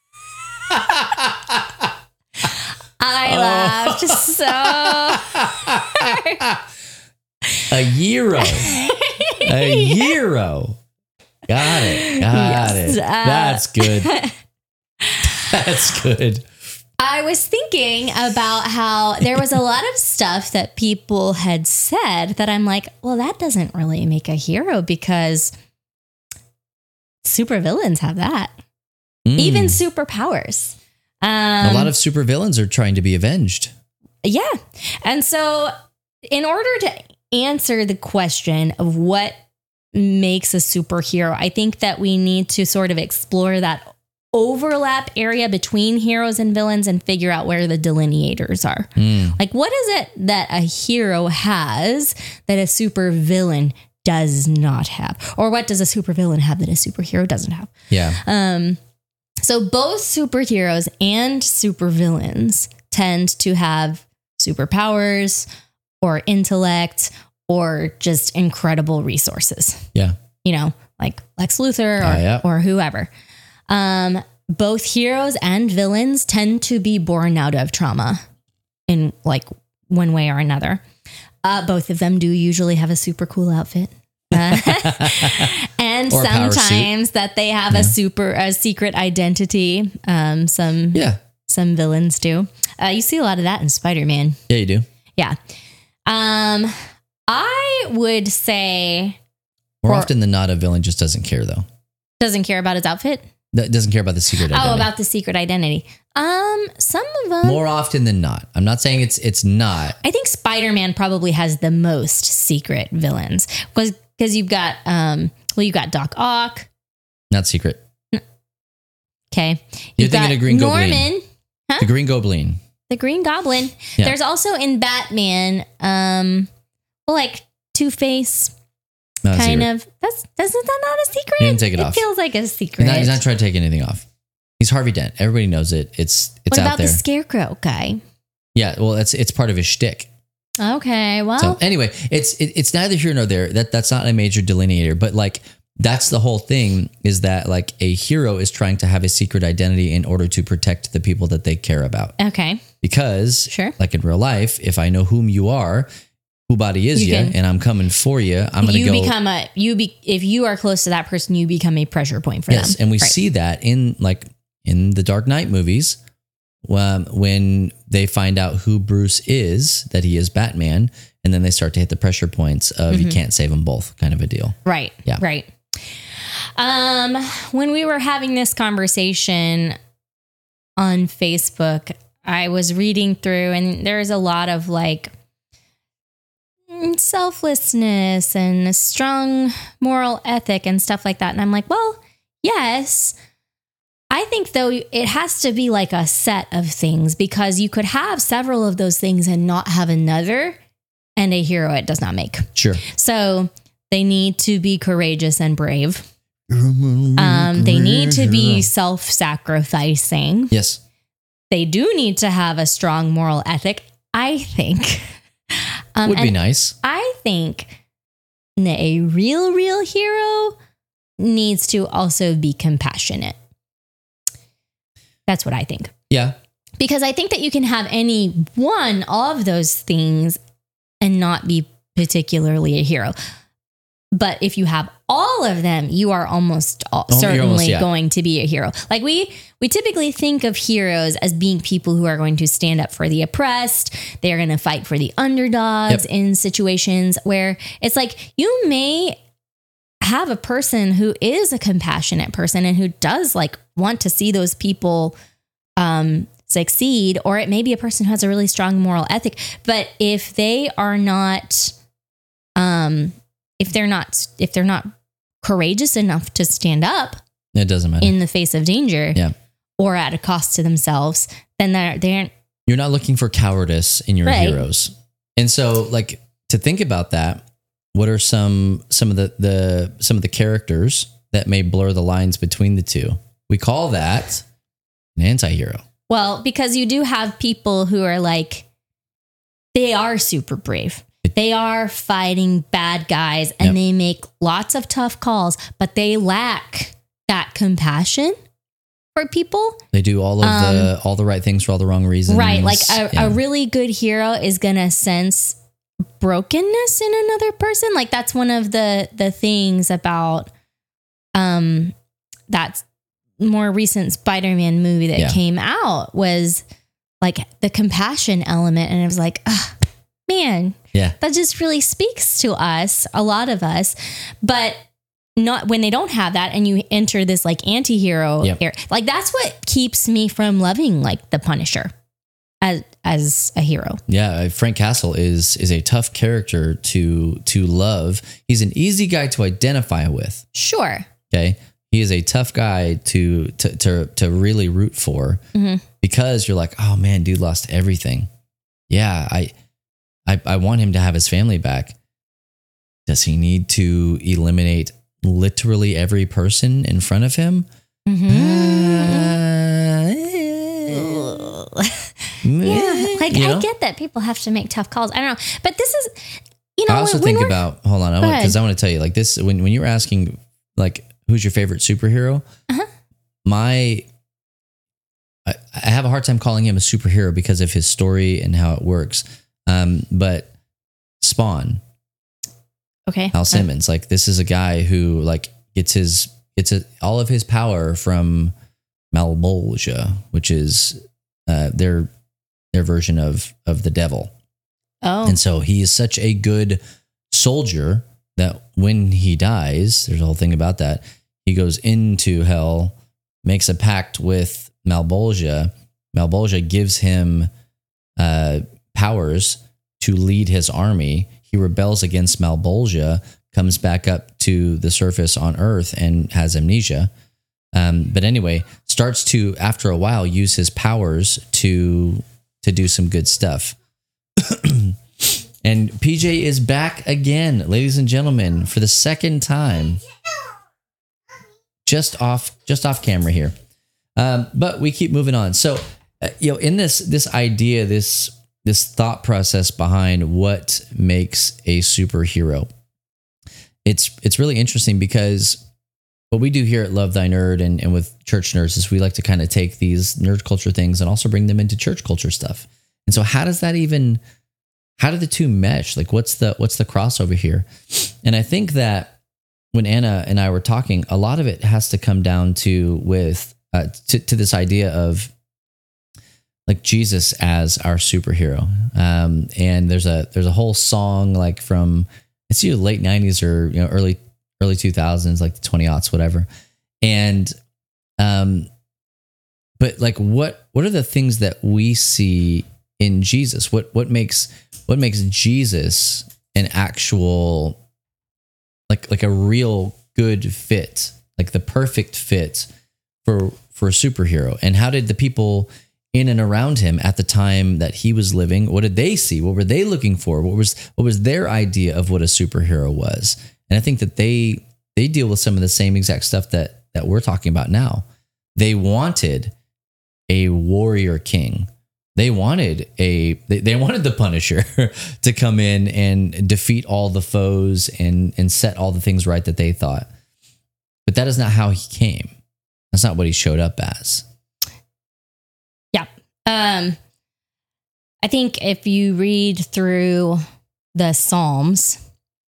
I laughed so hard. A hero. A hero. Got it. That's good. That's good. I was thinking about how there was a lot of stuff that people had said that I'm like, well, that doesn't really make a hero because supervillains have that. Even superpowers. A lot of supervillains are trying to be avenged. Yeah. And so in order to answer the question of what makes a superhero, I think that we need to sort of explore that overlap area between heroes and villains and figure out where the delineators are. Like, what is it that a hero has that a supervillain does not have? Or what does a supervillain have that a superhero doesn't have? Yeah. So both superheroes and supervillains tend to have superpowers or intellect or just incredible resources. Yeah. You know, like Lex Luthor or whoever. Both heroes and villains tend to be born out of trauma in like one way or another. Both of them do usually have a super cool outfit. And or sometimes that they have a secret identity. Some villains do. You see a lot of that in Spider-Man. Yeah, you do. Yeah. I would say more often than not, a villain just doesn't care though. Doesn't care about his outfit? Doesn't care about the secret identity. Oh, about the secret identity. Some of them. More often than not. I'm not saying it's not. I think Spider-Man probably has the most secret villains because you've got you've got Doc Ock. Not secret. Okay. You're thinking of Green Goblin. Norman. Huh? The Green Goblin. The Green Goblin. Yeah. There's also in Batman, like Two-Face. Kind of. Isn't that not a secret? He didn't take it off. It feels like a secret. He's not trying to take anything off. He's Harvey Dent. Everybody knows it. It's what out about there. The Scarecrow guy? Yeah, well, it's part of his shtick. Okay, well. So anyway, it's neither here nor there. That's not a major delineator, but like that's the whole thing is that like a hero is trying to have a secret identity in order to protect the people that they care about. Okay. Because like in real life, if I know whom you are, who body is you, and I'm coming for you, I'm going to go. If you are close to that person, you become a pressure point for them. Yes, and we see that in the Dark Knight movies when they find out who Bruce is, that he is Batman, and then they start to hit the pressure points of you can't save them both kind of a deal. Right. Yeah. Right. When we were having this conversation on Facebook, I was reading through, and there's a lot of like selflessness and a strong moral ethic and stuff like that. And I'm like, well, yes. I think though it has to be like a set of things, because you could have several of those things and not have another, and a hero it does not make. Sure. So they need to be courageous and brave. They need to be self-sacrificing. Yes. They do need to have a strong moral ethic, I think. Would be nice. I think a real hero needs to also be compassionate. That's what I think. Yeah. Because I think that you can have any one of those things and not be particularly a hero. But if you have all of them, you are certainly going to be a hero. Like we typically think of heroes as being people who are going to stand up for the oppressed. They are going to fight for the underdogs in situations where it's like you may have a person who is a compassionate person and who does like want to see those people succeed, or it may be a person who has a really strong moral ethic. But if they are not, if they're not courageous enough to stand up, it doesn't matter in the face of danger, or at a cost to themselves, then they're you're not looking for cowardice in your heroes. And so, like, to think about that, what are some of the characters that may blur the lines between the two? We call that an anti-hero. Well, because you do have people who are like, they are super brave. They are fighting bad guys and they make lots of tough calls, but they lack that compassion for people. They do all the right things for all the wrong reasons. Right. Like a really good hero is going to sense brokenness in another person. Like that's one of the things about that more recent Spider-Man movie that came out was like the compassion element. And it was like, man, that just really speaks to us, a lot of us, but not when they don't have that. And you enter this like anti-hero era. Like that's what keeps me from loving like the Punisher as a hero. Yeah. Frank Castle is a tough character to love. He's an easy guy to identify with. Sure. Okay. He is a tough guy to really root for because you're like, oh man, dude lost everything. Yeah. I want him to have his family back. Does he need to eliminate literally every person in front of him? I get that people have to make tough calls. I don't know, but this is, I also think about, hold on, because I want to tell you, like this, when you were asking, like, who's your favorite superhero? I have a hard time calling him a superhero because of his story and how it works. But Spawn, Hal Simmons, like this is a guy who like gets all of his power from Malebolgia, which is their version of the devil. Oh, and so he is such a good soldier that when he dies, there's a whole thing about that. He goes into hell, makes a pact with Malebolgia. Malebolgia gives him powers to lead his army. He rebels against Malebolgia, comes back up to the surface on Earth and has amnesia. But anyway, starts to, after a while, use his powers to do some good stuff. And PJ is back again, ladies and gentlemen, for the second time. Just off camera here. But we keep moving on. So, in this idea, this thought process behind what makes a superhero, it's really interesting because what we do here at Love Thy Nerd and with Church Nerds is we like to kind of take these nerd culture things and also bring them into church culture stuff. And so how do the two mesh? Like what's the crossover here? And I think that when Anna and I were talking, a lot of it has to come down to this idea of like Jesus as our superhero. And there's a whole song like from, it's either late 90s or early 2000s, like the 20 aughts, whatever. And But like, what are the things that we see in Jesus? What makes Jesus an actual, like a real good fit, like the perfect fit for a superhero? And how did the people in and around him at the time that he was living, what did they see? What were they looking for? What was their idea of what a superhero was? And I think that they deal with some of the same exact stuff that we're talking about now. They wanted a warrior king. They wanted they wanted the Punisher to come in and defeat all the foes and set all the things right that they thought. But that is not how he came. That's not what he showed up as. Yeah. I think if you read through the Psalms,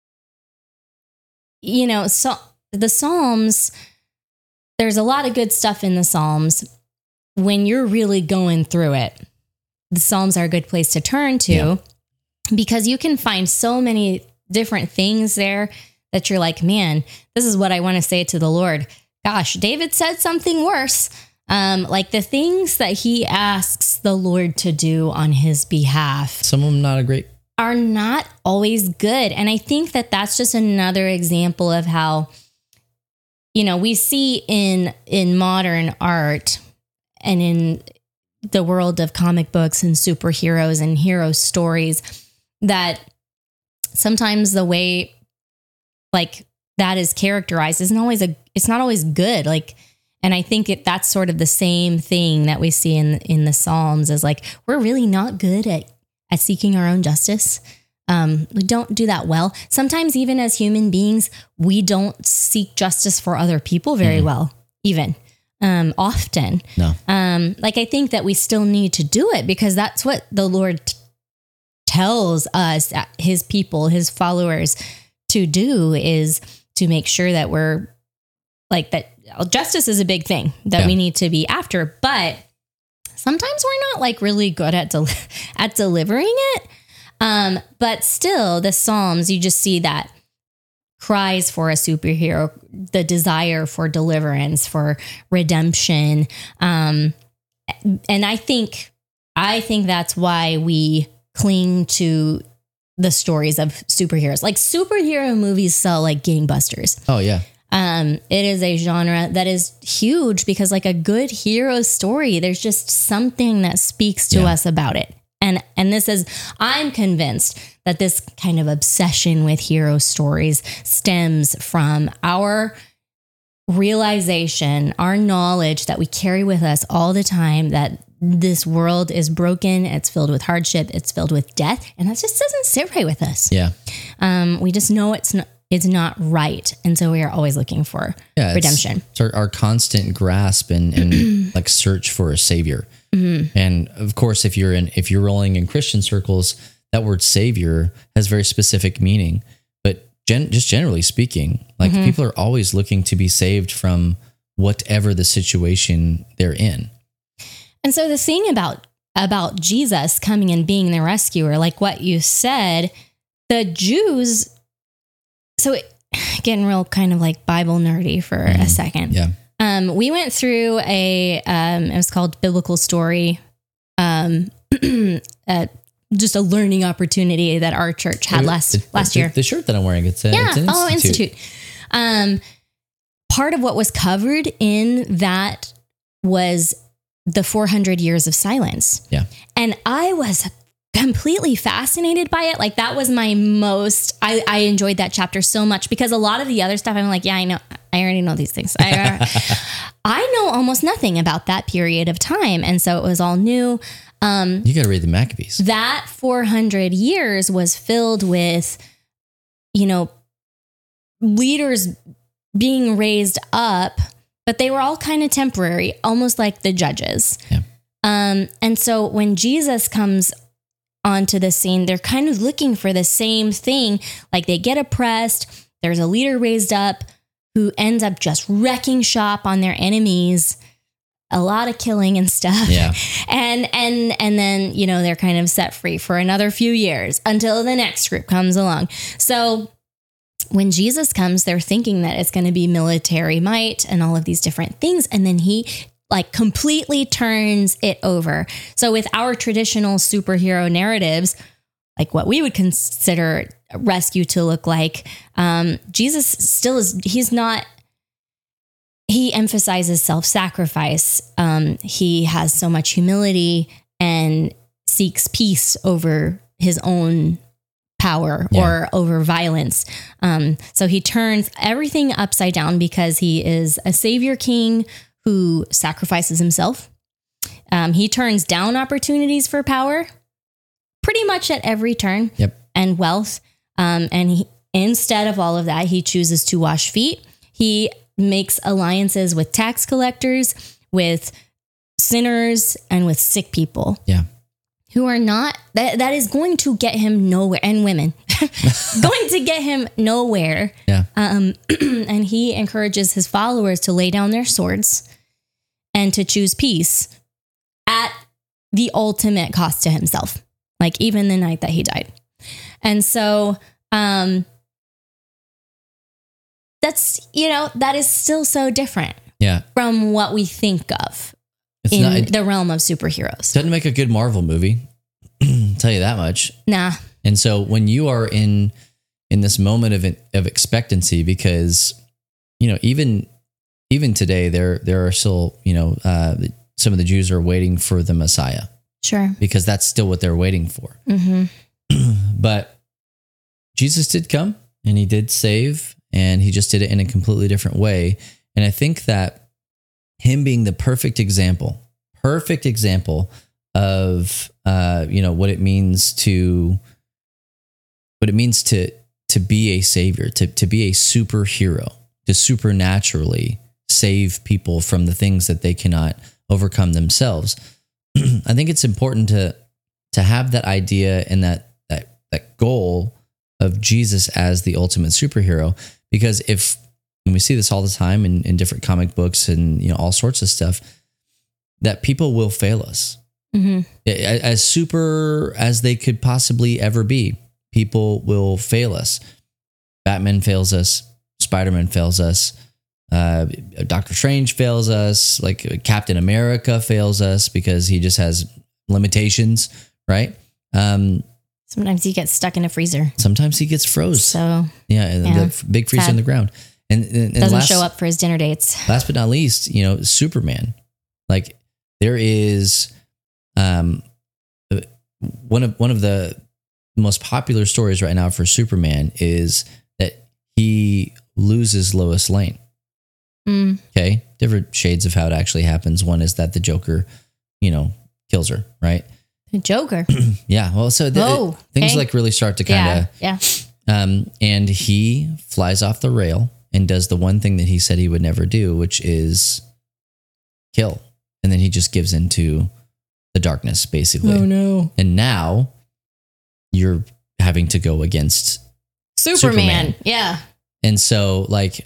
so the Psalms, there's a lot of good stuff in the Psalms. When you're really going through it, the Psalms are a good place to turn to, because you can find so many different things there that you're like, man, this is what I want to say to the Lord. Gosh, David said something worse. Like the things that he asks the Lord to do on his behalf. Some of them are not always good. And I think that that's just another example of how, we see in modern art and in the world of comic books and superheroes and hero stories, that sometimes the way like that is characterized it's not always good. Like, and I think that's sort of the same thing that we see in the Psalms, is like, we're really not good at seeking our own justice. We don't do that well. Sometimes even as human beings, we don't seek justice for other people very well, even. Often. No. Like, I think that we still need to do it, because that's what the Lord tells us, his people, his followers, to do, is to make sure that we're like that. Justice is a big thing that we need to be after, but sometimes we're not like really good at delivering it. But still, the Psalms, you just see that cries for a superhero, the desire for deliverance, for redemption. And I think that's why we cling to the stories of superheroes. Like, superhero movies sell like gangbusters. Oh yeah. It is a genre that is huge, because like a good hero story, there's just something that speaks to us about it. And this is, I'm convinced that this kind of obsession with hero stories stems from our realization, our knowledge that we carry with us all the time, that this world is broken, it's filled with hardship, it's filled with death, and that just doesn't sit right with us. Yeah. We just know it's not right. And so we are always looking for redemption. It's our constant grasp and like search for a savior. Mm-hmm. And of course, if you're rolling in Christian circles, that word savior has very specific meaning. But just generally speaking, like people are always looking to be saved from whatever the situation they're in. And so the thing about Jesus coming and being the rescuer, like what you said, the Jews, so getting real kind of like Bible nerdy for a second. Yeah. We went through it was called Biblical Story, just a learning opportunity that our church had last year. The shirt that I'm wearing, it's an institute. Part of what was covered in that was the 400 years of silence. Yeah. And I was completely fascinated by it. Like, that was my most, I enjoyed that chapter so much, because a lot of the other stuff, I'm like, yeah, I know. I already know these things. I know almost nothing about that period of time. And so it was all new. You got to read the Maccabees. That 400 years was filled with, leaders being raised up, but they were all kind of temporary, almost like the judges. Yeah. And so when Jesus comes onto the scene, they're kind of looking for the same thing. Like, they get oppressed. There's a leader raised up who ends up just wrecking shop on their enemies, a lot of killing and stuff. Yeah. And then, they're kind of set free for another few years until the next group comes along. So when Jesus comes, they're thinking that it's going to be military might and all of these different things. And then he like completely turns it over. So with our traditional superhero narratives, like what we would consider rescue to look like, Jesus still is, he emphasizes self-sacrifice. He has so much humility and seeks peace over his own power or over violence. So he turns everything upside down because he is a savior king who sacrifices himself. He turns down opportunities for power pretty much at every turn and wealth. And instead of all of that, he chooses to wash feet. He makes alliances with tax collectors, with sinners, and with sick people. Yeah. Who are not, that is going to get him nowhere, and women, going to get him nowhere. Yeah. And he encourages his followers to lay down their swords and to choose peace at the ultimate cost to himself, like even the night that he died. And so, that's, that is still so different from what we think of the realm of superheroes. Doesn't make a good Marvel movie. Tell you that much. Nah. And so when you are in this moment of expectancy, because, even today there are still, some of the Jews are waiting for the Messiah. Sure. Because that's still what they're waiting for. Mm-hmm. But Jesus did come and he did save, and he just did it in a completely different way. And I think that him being the perfect example of, what it means to be a savior, to be a superhero, to supernaturally save people from the things that they cannot overcome themselves. I think it's important to have that idea and that goal of Jesus as the ultimate superhero, because when we see this all the time in different comic books and all sorts of stuff, that people will fail us. Mm-hmm. As super as they could possibly ever be, people will fail us. Batman fails us. Spider-Man fails us. Doctor Strange fails us. Like Captain America fails us because he just has limitations, right? Sometimes he gets stuck in a freezer. Sometimes he gets froze. So the big freezer in the ground. And doesn't show up for his dinner dates. Last but not least, Superman. Like there is one of the most popular stories right now for Superman is that he loses Lois Lane. Mm. Okay, different shades of how it actually happens. One is that the Joker, kills her, right? The Joker. Yeah. Well, so things like really start to kind of and he flies off the rail and does the one thing that he said he would never do, which is kill. And then he just gives into the darkness, basically. Oh, no. And now you're having to go against Superman. Yeah. And so, like,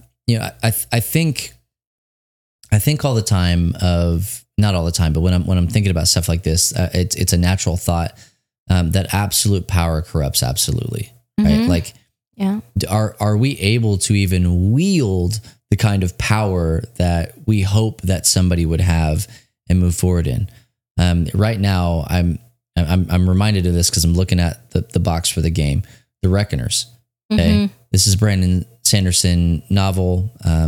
I think all the time not all the time, but when I'm thinking about stuff like this, it's a natural thought that absolute power corrupts absolutely. Right? Mm-hmm. Like, are we able to even wield the kind of power that we hope that somebody would have and move forward in? Right now, I'm reminded of this because I'm looking at the box for the game, The Reckoners. Okay, mm-hmm. This is Brandon Sanderson novel,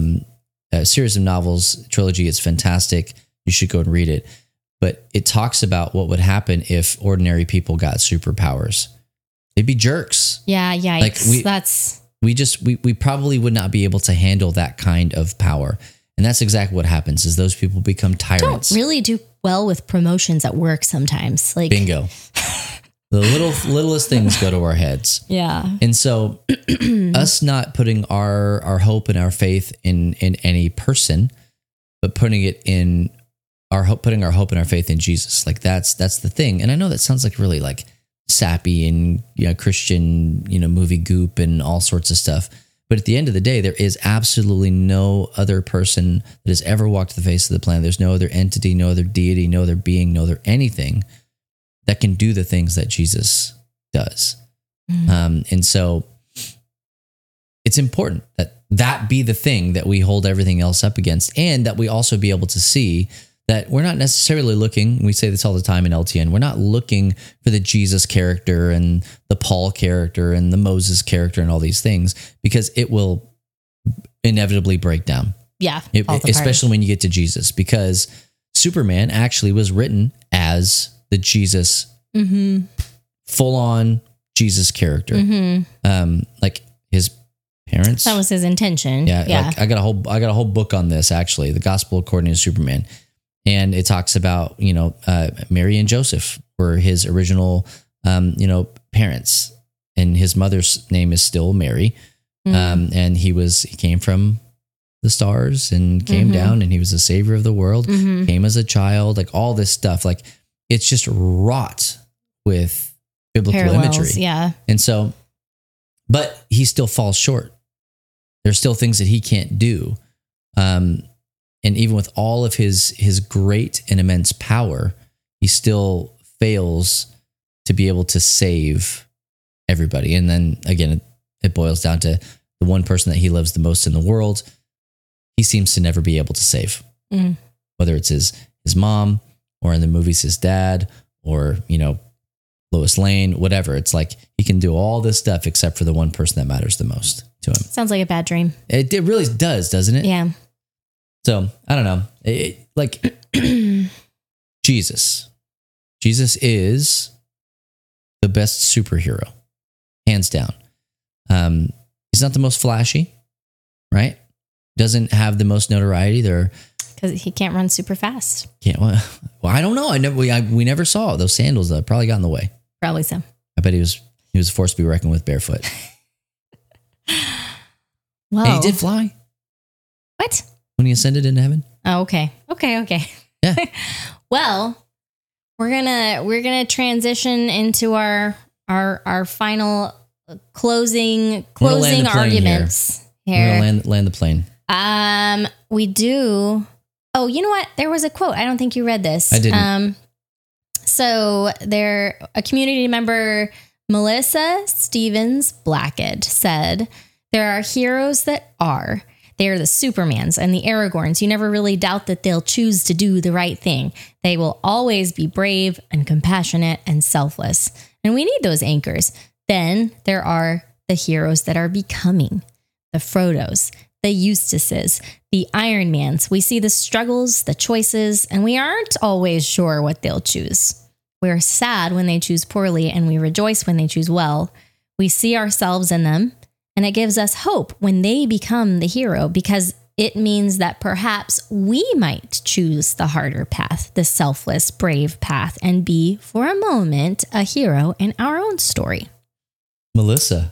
a series of novels, trilogy. It's fantastic. You should go and read it. But it talks about what would happen if ordinary people got superpowers. They'd be jerks. Yeah, yikes. Like we probably would not be able to handle that kind of power. And that's exactly what happens is those people become tyrants. Don't really do well with promotions at work sometimes. Like bingo. The littlest things go to our heads. Yeah. And so us not putting our hope and our faith in any person, but putting our hope and our faith in Jesus. Like that's the thing. And I know that sounds like really like sappy and Christian, movie goop and all sorts of stuff. But at the end of the day, there is absolutely no other person that has ever walked the face of the planet. There's no other entity, no other deity, no other being, no other anything that can do the things that Jesus does. Mm-hmm. And so it's important that that be the thing that we hold everything else up against, and that we also be able to see that we're not necessarily looking, we say this all the time in LTN, we're not looking for the Jesus character and the Paul character and the Moses character and all these things, because it will inevitably break down. Yeah. Especially when you get to Jesus, because Superman actually was written as the Jesus, full on Jesus character. Like his parents. That was his intention. Yeah. Like I got a whole book on this, actually, The Gospel According to Superman. And it talks about, Mary and Joseph were his original, parents, and his mother's name is still Mary. And he came from the stars and came down, and he was the savior of the world, came as a child, like all this stuff. Like it's just wrought with biblical imagery. Yeah. And so, but he still falls short. There's still things that he can't do. And even with all of his great and immense power, he still fails to be able to save everybody. And then again, it boils down to the one person that he loves the most in the world, he seems to never be able to save. Whether it's his mom, or in the movies, his dad, or, Lois Lane, whatever. It's like he can do all this stuff except for the one person that matters the most to him. Sounds like a bad dream. It really does, doesn't it? Yeah. So I don't know. Jesus is the best superhero, hands down. He's not the most flashy, right? Doesn't have the most notoriety. Because he can't run super fast. Well, I don't know. We never saw those sandals. That probably got in the way. Probably so. I bet he was a force to be reckoned with barefoot. Whoa. And he did fly. What? When he ascended into heaven. Oh, okay. Yeah. Well, we're gonna transition into our final closing arguments here. We're gonna land the plane. We do. Oh, you know what? There was a quote. I don't think you read this. I didn't. So a community member, Melissa Stevens Blackett, said, "There are heroes that are. They are the Supermans and the Aragorns. You never really doubt that they'll choose to do the right thing. They will always be brave and compassionate and selfless. And we need those anchors. Then there are the heroes that are becoming. The Frodos, the Eustaces, the Ironmans. We see the struggles, the choices, and we aren't always sure what they'll choose. We're sad when they choose poorly, and we rejoice when they choose well. We see ourselves in them, and it gives us hope when they become the hero, because it means that perhaps we might choose the harder path, the selfless, brave path, and be, for a moment, a hero in our own story." Melissa.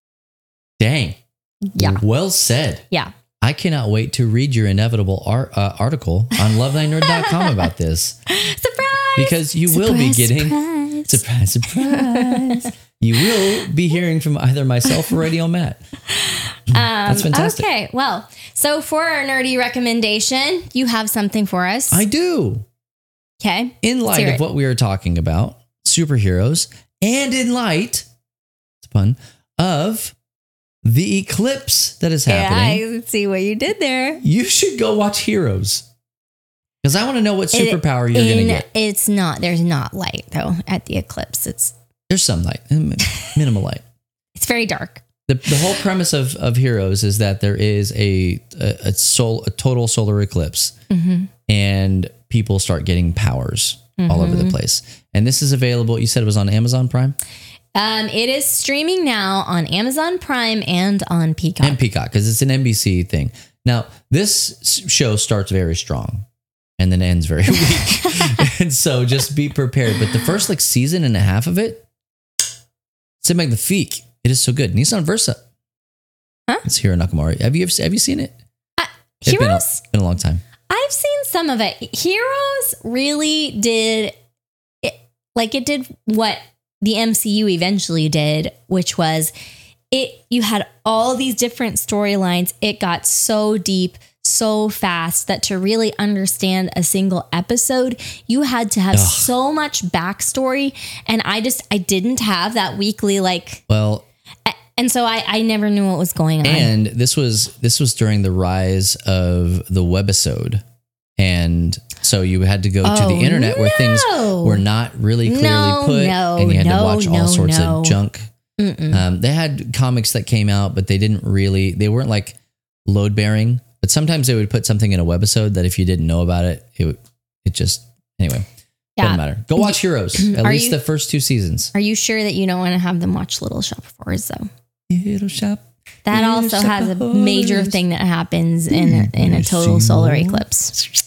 Dang. Yeah. Well said. Yeah. I cannot wait to read your inevitable article on lovethinerd.com about this. Surprise! Because you will be getting... Surprise. You will be hearing from either myself or Radio Matt. That's fantastic. Okay, well, so for our nerdy recommendation, you have something for us. I do. Okay. In light of what we are talking about, superheroes, and in light, it's a pun, of the eclipse that is happening. Yeah, I see what you did there. You should go watch Heroes. Because I want to know what superpower you're going to get. There's not light, though, at the eclipse. There's some light, minimal light. It's very dark. The whole premise of Heroes is that there is a total solar eclipse, and people start getting powers all over the place. And this is available. You said it was on Amazon Prime? It is streaming now on Amazon Prime and on Peacock. And Peacock, because it's an NBC thing. Now, this show starts very strong and then ends very weak. And so just be prepared. But the first season and a half of it, c'est magnifique. It is so good. Nissan Versa. Huh? It's Hiro Nakamura. Have you seen it? Heroes? It's been a long time. I've seen some of it. Heroes really did it. It did what the MCU eventually did, which was you had all these different storylines. It got so deep, so fast that to really understand a single episode, you had to have so much backstory. And I didn't have that weekly, And so I never knew what was going on. And this was during the rise of the webisode. And so you had to go to the internet where things were not really clearly put, and you had to watch all sorts of junk. They had comics that came out, but they weren't like load bearing. But sometimes they would put something in a webisode that if you didn't know about it, anyway. Doesn't matter. Go watch Heroes. At least the first 2 seasons. Are you sure that you don't want to have them watch Little Shop of Horrors though? Little Shop. That also has a major thing that happens in a total solar eclipse.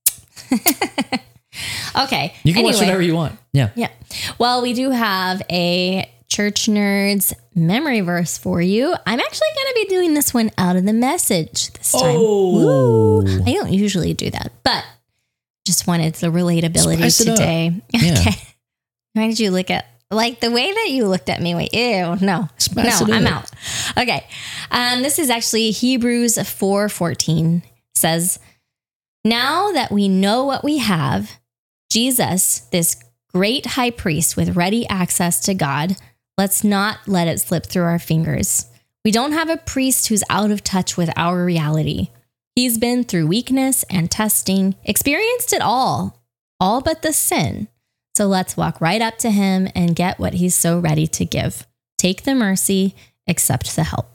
Okay. You can watch whatever you want. Yeah. Yeah. Well, we do have a Church Nerds memory verse for you. I'm actually going to be doing this one out of the message this time. Oh. Woo. I don't usually do that, but just wanted the relatability today. Yeah. Okay. Why did you look at like the way that you looked at me? Wait, ew, no, I'm out. Okay. This is actually Hebrews 4:14 says, now that we know what we have, Jesus, this great high priest with ready access to God, let's not let it slip through our fingers. We don't have a priest who's out of touch with our reality. He's been through weakness and testing, experienced it all but the sin. So let's walk right up to him and get what he's so ready to give. Take the mercy, accept the help.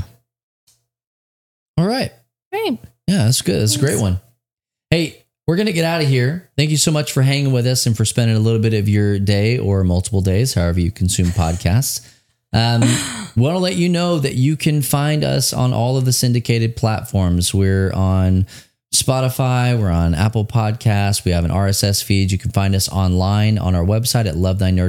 All right. Right. Yeah, that's good. That's a great one. Hey, we're going to get out of here. Thank you so much for hanging with us and for spending a little bit of your day or multiple days, however you consume podcasts. Want to let you know that you can find us on all of the syndicated platforms. We're on Spotify. We're on Apple Podcasts. We have an RSS feed. You can find us online on our website at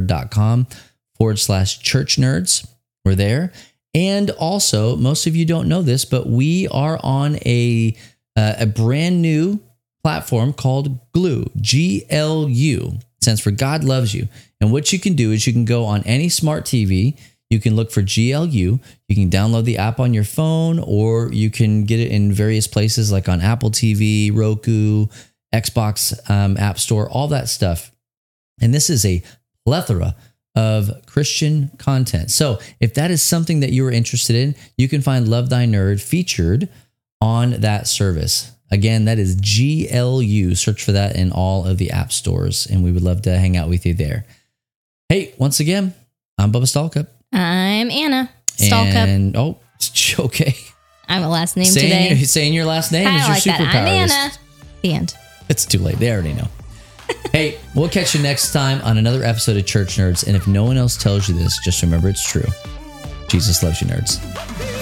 lovethynerd.com/church nerds. We're there. And also, most of you don't know this, but we are on a brand new platform called Glue, GLU. It stands for God Loves You. And what you can do is you can go on any smart TV. You can look for GLU. You can download the app on your phone, or you can get it in various places like on Apple TV, Roku, Xbox App Store, all that stuff. And this is a plethora of Christian content. So if that is something that you are interested in, you can find Love Thy Nerd featured on that service. Again, that is GLU. Search for that in all of the app stores, and we would love to hang out with you there. Hey, once again, I'm Bubba Stallcup. I'm Anna Stallcup. And, okay. I have a last name today. Saying your last name is your superpower. I'm Anna. The end. It's too late. They already know. Hey, we'll catch you next time on another episode of Church Nerds. And if no one else tells you this, just remember it's true. Jesus loves you, nerds.